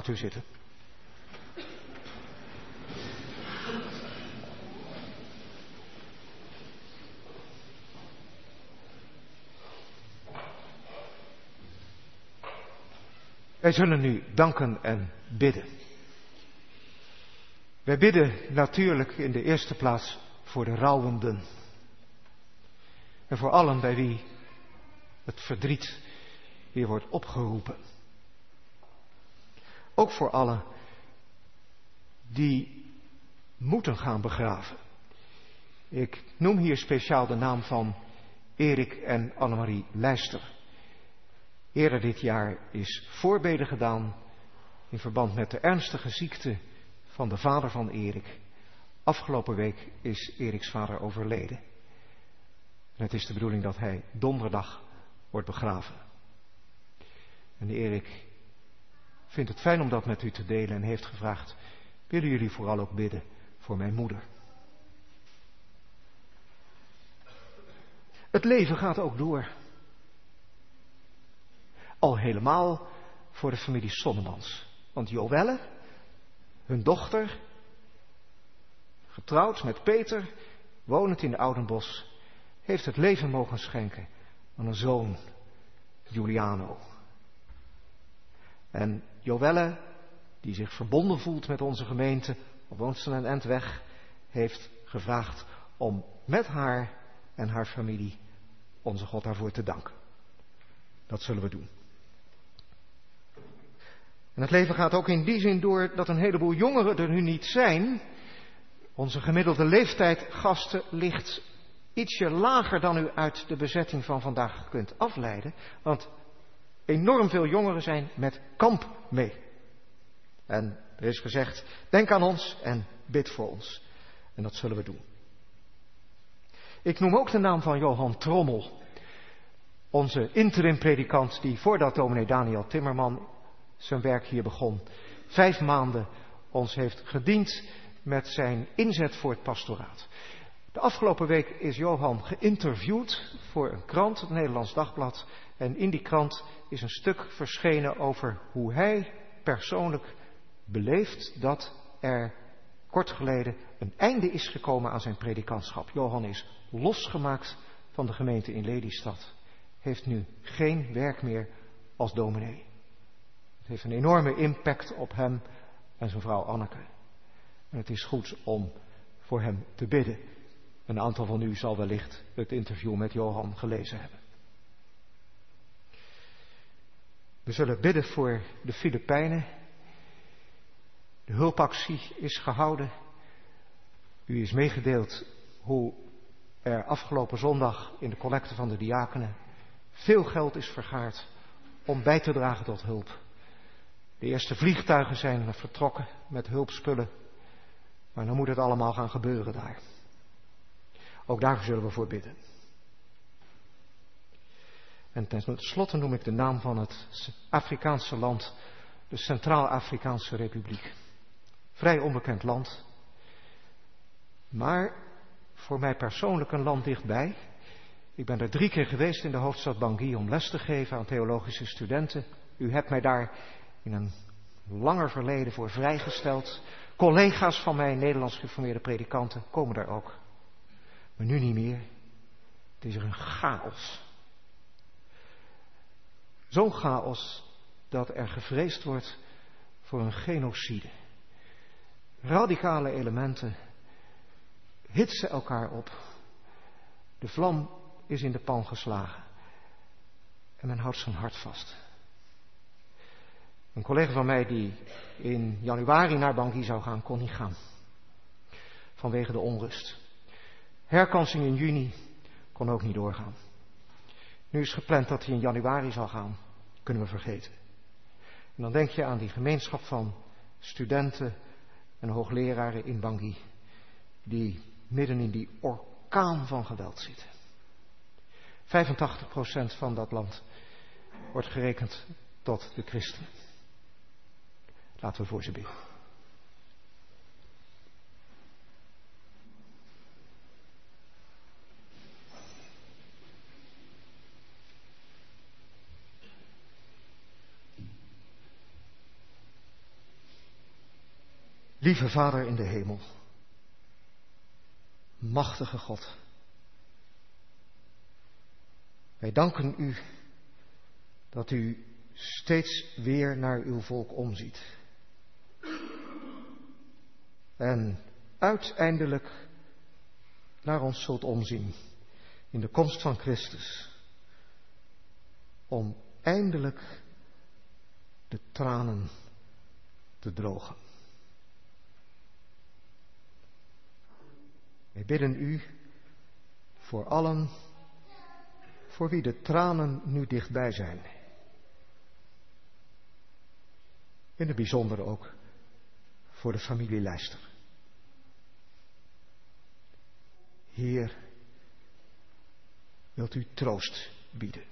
u zitten. Wij zullen nu danken en bidden. Wij bidden natuurlijk in de eerste plaats voor de rouwenden. En voor allen bij wie het verdriet weer wordt opgeroepen. Ook voor allen die moeten gaan begraven. Ik noem hier speciaal de naam van Erik en Annemarie Lijster. Eerder dit jaar is voorbede gedaan in verband met de ernstige ziekte van de vader van Erik. Afgelopen week is Eriks vader overleden. En het is de bedoeling dat hij donderdag wordt begraven. En Erik vindt het fijn om dat met u te delen en heeft gevraagd: willen jullie vooral ook bidden voor mijn moeder? Het leven gaat ook door. Al helemaal voor de familie Sonnemans. Want Joelle, hun dochter, getrouwd met Peter, wonend in Oudenbosch, heeft het leven mogen schenken aan een zoon, Giuliano. En Joelle, die zich verbonden voelt met onze gemeente, al woont ze een eind weg, heeft gevraagd om met haar en haar familie onze God daarvoor te danken. Dat zullen we doen. En het leven gaat ook in die zin door dat een heleboel jongeren er nu niet zijn. Onze gemiddelde leeftijd, gasten, ligt ietsje lager dan u uit de bezetting van vandaag kunt afleiden. Want enorm veel jongeren zijn met kamp mee. En er is gezegd, denk aan ons en bid voor ons. En dat zullen we doen. Ik noem ook de naam van Johan Trommel. Onze interim-predikant die voordat dominee Daniel Timmerman zijn werk hier begon, 5 maanden ons heeft gediend met zijn inzet voor het pastoraat. De afgelopen week is Johan geïnterviewd voor een krant, het Nederlands Dagblad. En in die krant is een stuk verschenen over hoe hij persoonlijk beleeft dat er kort geleden een einde is gekomen aan zijn predikantschap. Johan is losgemaakt van de gemeente in Lelystad. Heeft nu geen werk meer als dominee. Het heeft een enorme impact op hem en zijn vrouw Anneke. En het is goed om voor hem te bidden. Een aantal van u zal wellicht het interview met Johan gelezen hebben. We zullen bidden voor de Filipijnen. De hulpactie is gehouden. U is meegedeeld hoe er afgelopen zondag in de collecte van de diakenen veel geld is vergaard om bij te dragen tot hulp. De eerste vliegtuigen zijn vertrokken met hulpspullen. Maar dan moet het allemaal gaan gebeuren daar. Ook daar zullen we voor bidden. En ten slotte noem ik de naam van het Afrikaanse land, de Centraal-Afrikaanse Republiek. Vrij onbekend land. Maar voor mij persoonlijk een land dichtbij. Ik ben er 3 keer geweest in de hoofdstad Bangui om les te geven aan theologische studenten. U hebt mij daar in een langer verleden voor vrijgesteld. Collega's van mij, Nederlands geformeerde predikanten, komen daar ook. Maar nu niet meer. Het is er een chaos. Zo'n chaos dat er gevreesd wordt voor een genocide. Radicale elementen hitsen elkaar op. De vlam is in de pan geslagen. En men houdt zijn hart vast. Een collega van mij die in januari naar Bangui zou gaan, kon niet gaan. Vanwege de onrust. Herkansing in juni kon ook niet doorgaan. Nu is gepland dat hij in januari zal gaan. Kunnen we vergeten. En dan denk je aan die gemeenschap van studenten en hoogleraren in Bangui. Die midden in die orkaan van geweld zitten. 85% van dat land wordt gerekend tot de christenen. Laten we voor ze bidden. Lieve Vader in de hemel, machtige God, wij danken u dat u steeds weer naar uw volk omziet. En uiteindelijk naar ons zult omzien in de komst van Christus. Om eindelijk de tranen te drogen. Wij bidden u voor allen voor wie de tranen nu dichtbij zijn. In het bijzonder ook voor de familie Lijster. Heer, wilt u troost bieden.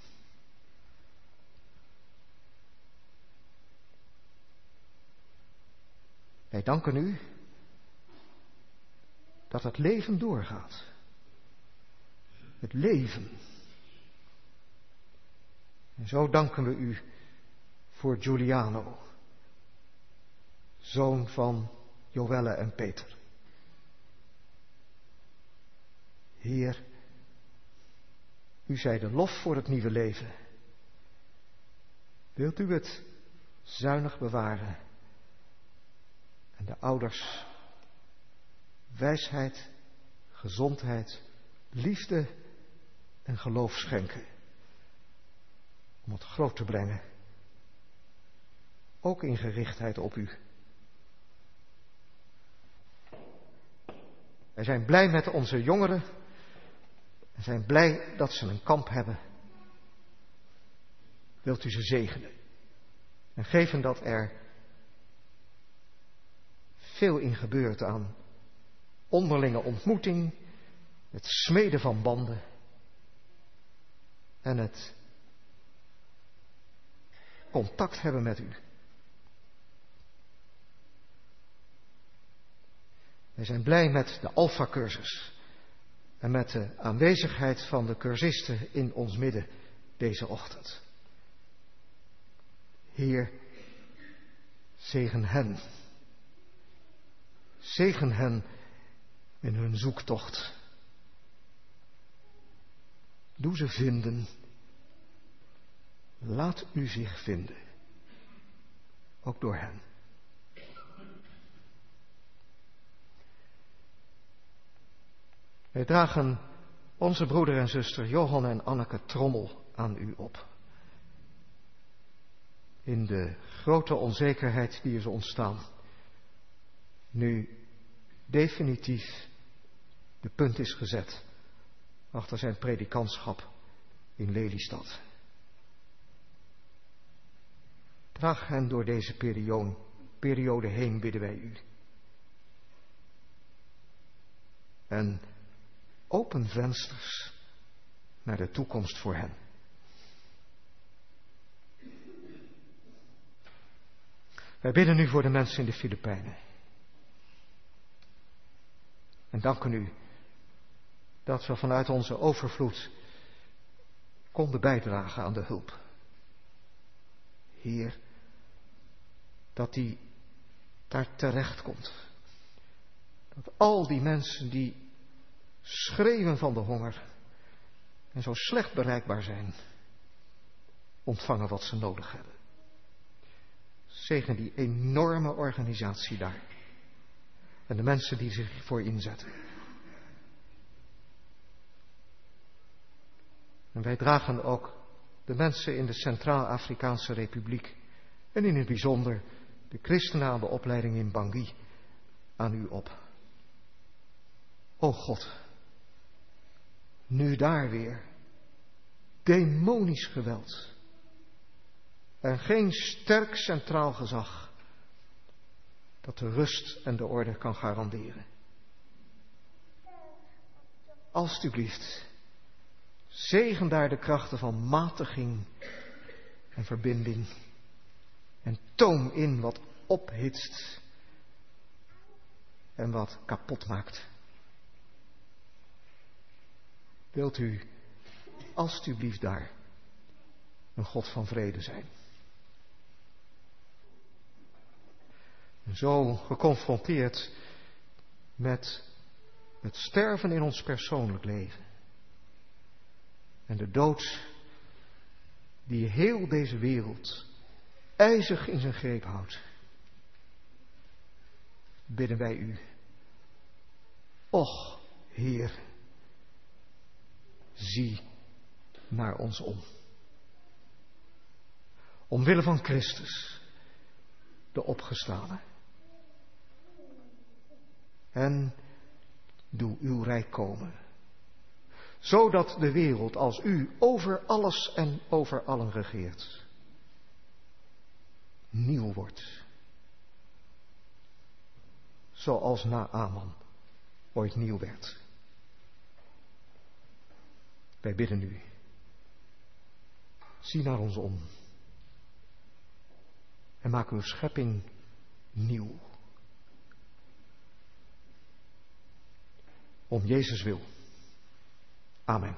Wij danken u dat het leven doorgaat. Het leven. En zo danken we u voor Giuliano, zoon van Joelle en Peter. Heer, u zij de lof voor het nieuwe leven. Wilt u het zuinig bewaren en de ouders wijsheid, gezondheid, liefde en geloof schenken om het groot te brengen, ook in gerichtheid op u. Wij zijn blij met onze jongeren en zijn blij dat ze een kamp hebben. Wilt u ze zegenen en geven dat er veel in gebeurt aan onderlinge ontmoeting, het smeden van banden en het contact hebben met u. Wij zijn blij met de Alpha-cursus en met de aanwezigheid van de cursisten in ons midden deze ochtend. Heer, zegen hen. Zegen hen in hun zoektocht. Doe ze vinden. Laat u zich vinden. Ook door hen. Wij dragen onze broeder en zuster Johan en Anneke Trommel aan u op. In de grote onzekerheid die is ontstaan. Nu definitief de punt is gezet achter zijn predikantschap in Lelystad. Draag hen door deze periode heen, bidden wij u. En open vensters naar de toekomst voor hen. Wij bidden nu voor de mensen in de Filipijnen. En danken u dat we vanuit onze overvloed konden bijdragen aan de hulp. Heer, dat die daar terecht komt. Dat al die mensen die schreeuwen van de honger en zo slecht bereikbaar zijn, ontvangen wat ze nodig hebben. Zegen die enorme organisatie daar. En de mensen die zich voor inzetten. En wij dragen ook de mensen in de Centraal-Afrikaanse Republiek en in het bijzonder de christenen aan de opleiding in Bangui aan u op. O God, nu daar weer demonisch geweld en geen sterk centraal gezag dat de rust en de orde kan garanderen. Alsjeblieft, zegen daar de krachten van matiging en verbinding en toom in wat ophitst en wat kapot maakt. Wilt u alsjeblieft daar een God van vrede zijn. Zo geconfronteerd met het sterven in ons persoonlijk leven. En de dood die heel deze wereld ijzig in zijn greep houdt. Bidden wij u. Och, Heer, zie naar ons om. Omwille van Christus, de opgestane. En doe uw rijk komen. Zodat de wereld als u over alles en over allen regeert. Nieuw wordt. Zoals Naaman ooit nieuw werd. Wij bidden u. Zie naar ons om. En maak uw schepping nieuw. Om Jezus wil. Amen.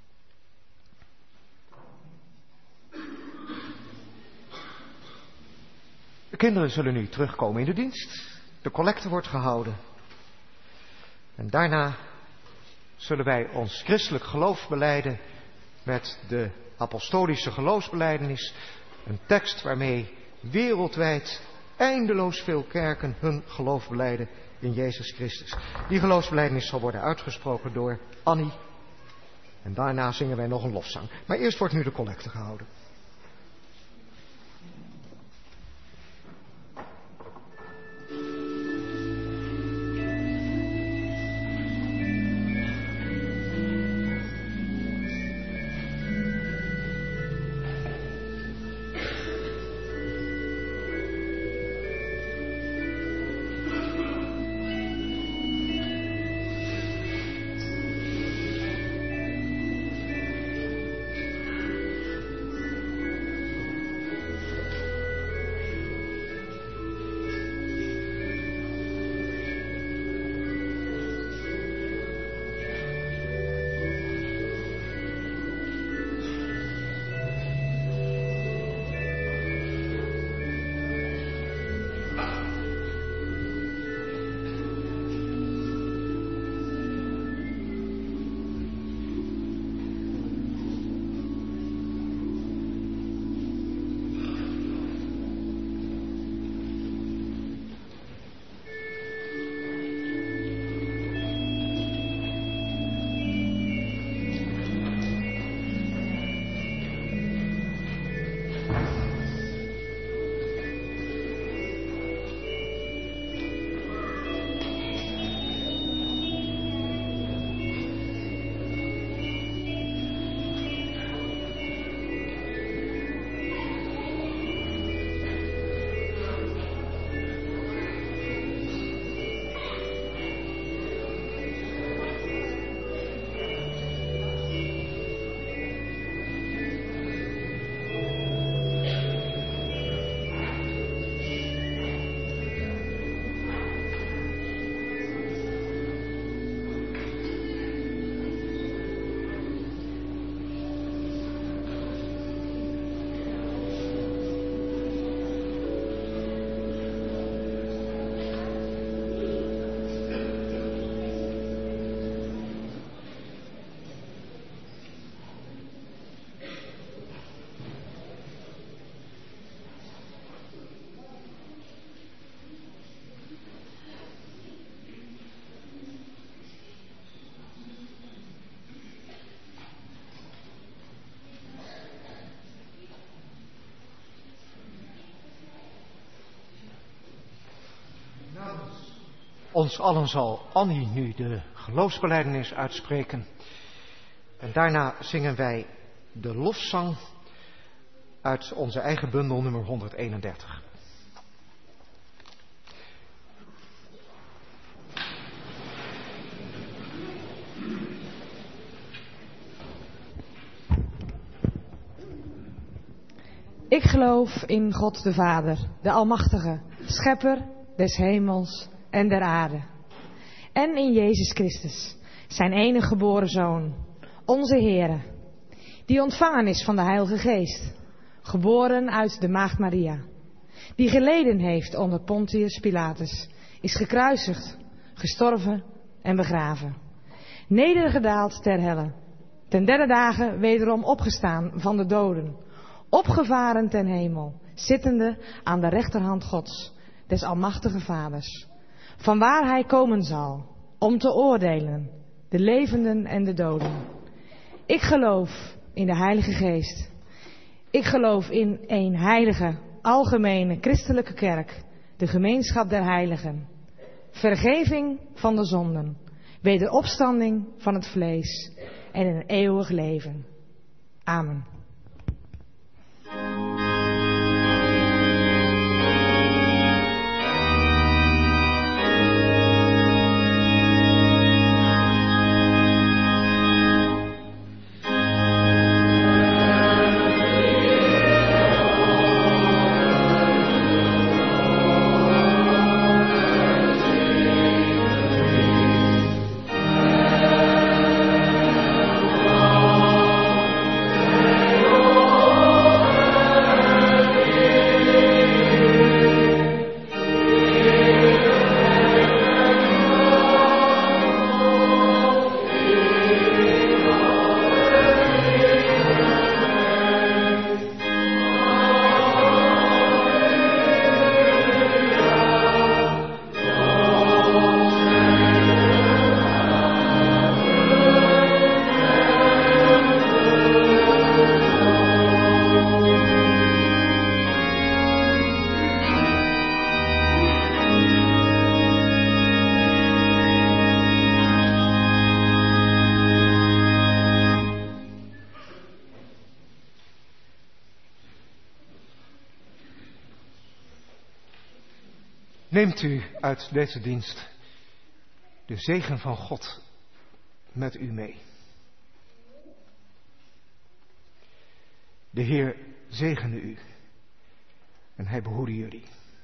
De kinderen zullen nu terugkomen in de dienst. De collecte wordt gehouden. En daarna zullen wij ons christelijk geloof belijden met de apostolische geloofsbelijdenis. Een tekst waarmee wereldwijd eindeloos veel kerken hun geloof belijden in Jezus Christus. Die geloofsbelijdenis zal worden uitgesproken door Annie. En daarna zingen wij nog een lofzang. Maar eerst wordt nu de collecte gehouden. Ons allen zal Annie nu de geloofsbelijdenis uitspreken. En daarna zingen wij de lofzang uit onze eigen bundel nummer 131. Ik geloof in God de Vader, de Almachtige, Schepper des hemels en der aarde. En in Jezus Christus, zijn enige geboren Zoon, onze Heere, die ontvangen is van de Heilige Geest, geboren uit de Maagd Maria, die geleden heeft onder Pontius Pilatus, is gekruisigd, gestorven en begraven. Nedergedaald ter helle, ten derde dagen wederom opgestaan van de doden, opgevaren ten hemel, zittende aan de rechterhand Gods, des almachtige Vaders, vanwaar hij komen zal, om te oordelen, de levenden en de doden. Ik geloof in de Heilige Geest. Ik geloof in één heilige, algemene, christelijke kerk, de gemeenschap der heiligen, vergeving van de zonden, wederopstanding van het vlees en een eeuwig leven. Amen. Neemt u uit deze dienst de zegen van God met u mee. De Heer zegene u en hij behoede jullie.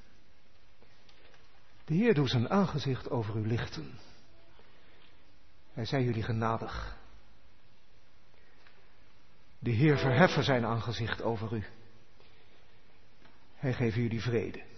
De Heer doet zijn aangezicht over u lichten. Hij zij jullie genadig. De Heer verheffen zijn aangezicht over u. Hij geeft jullie vrede.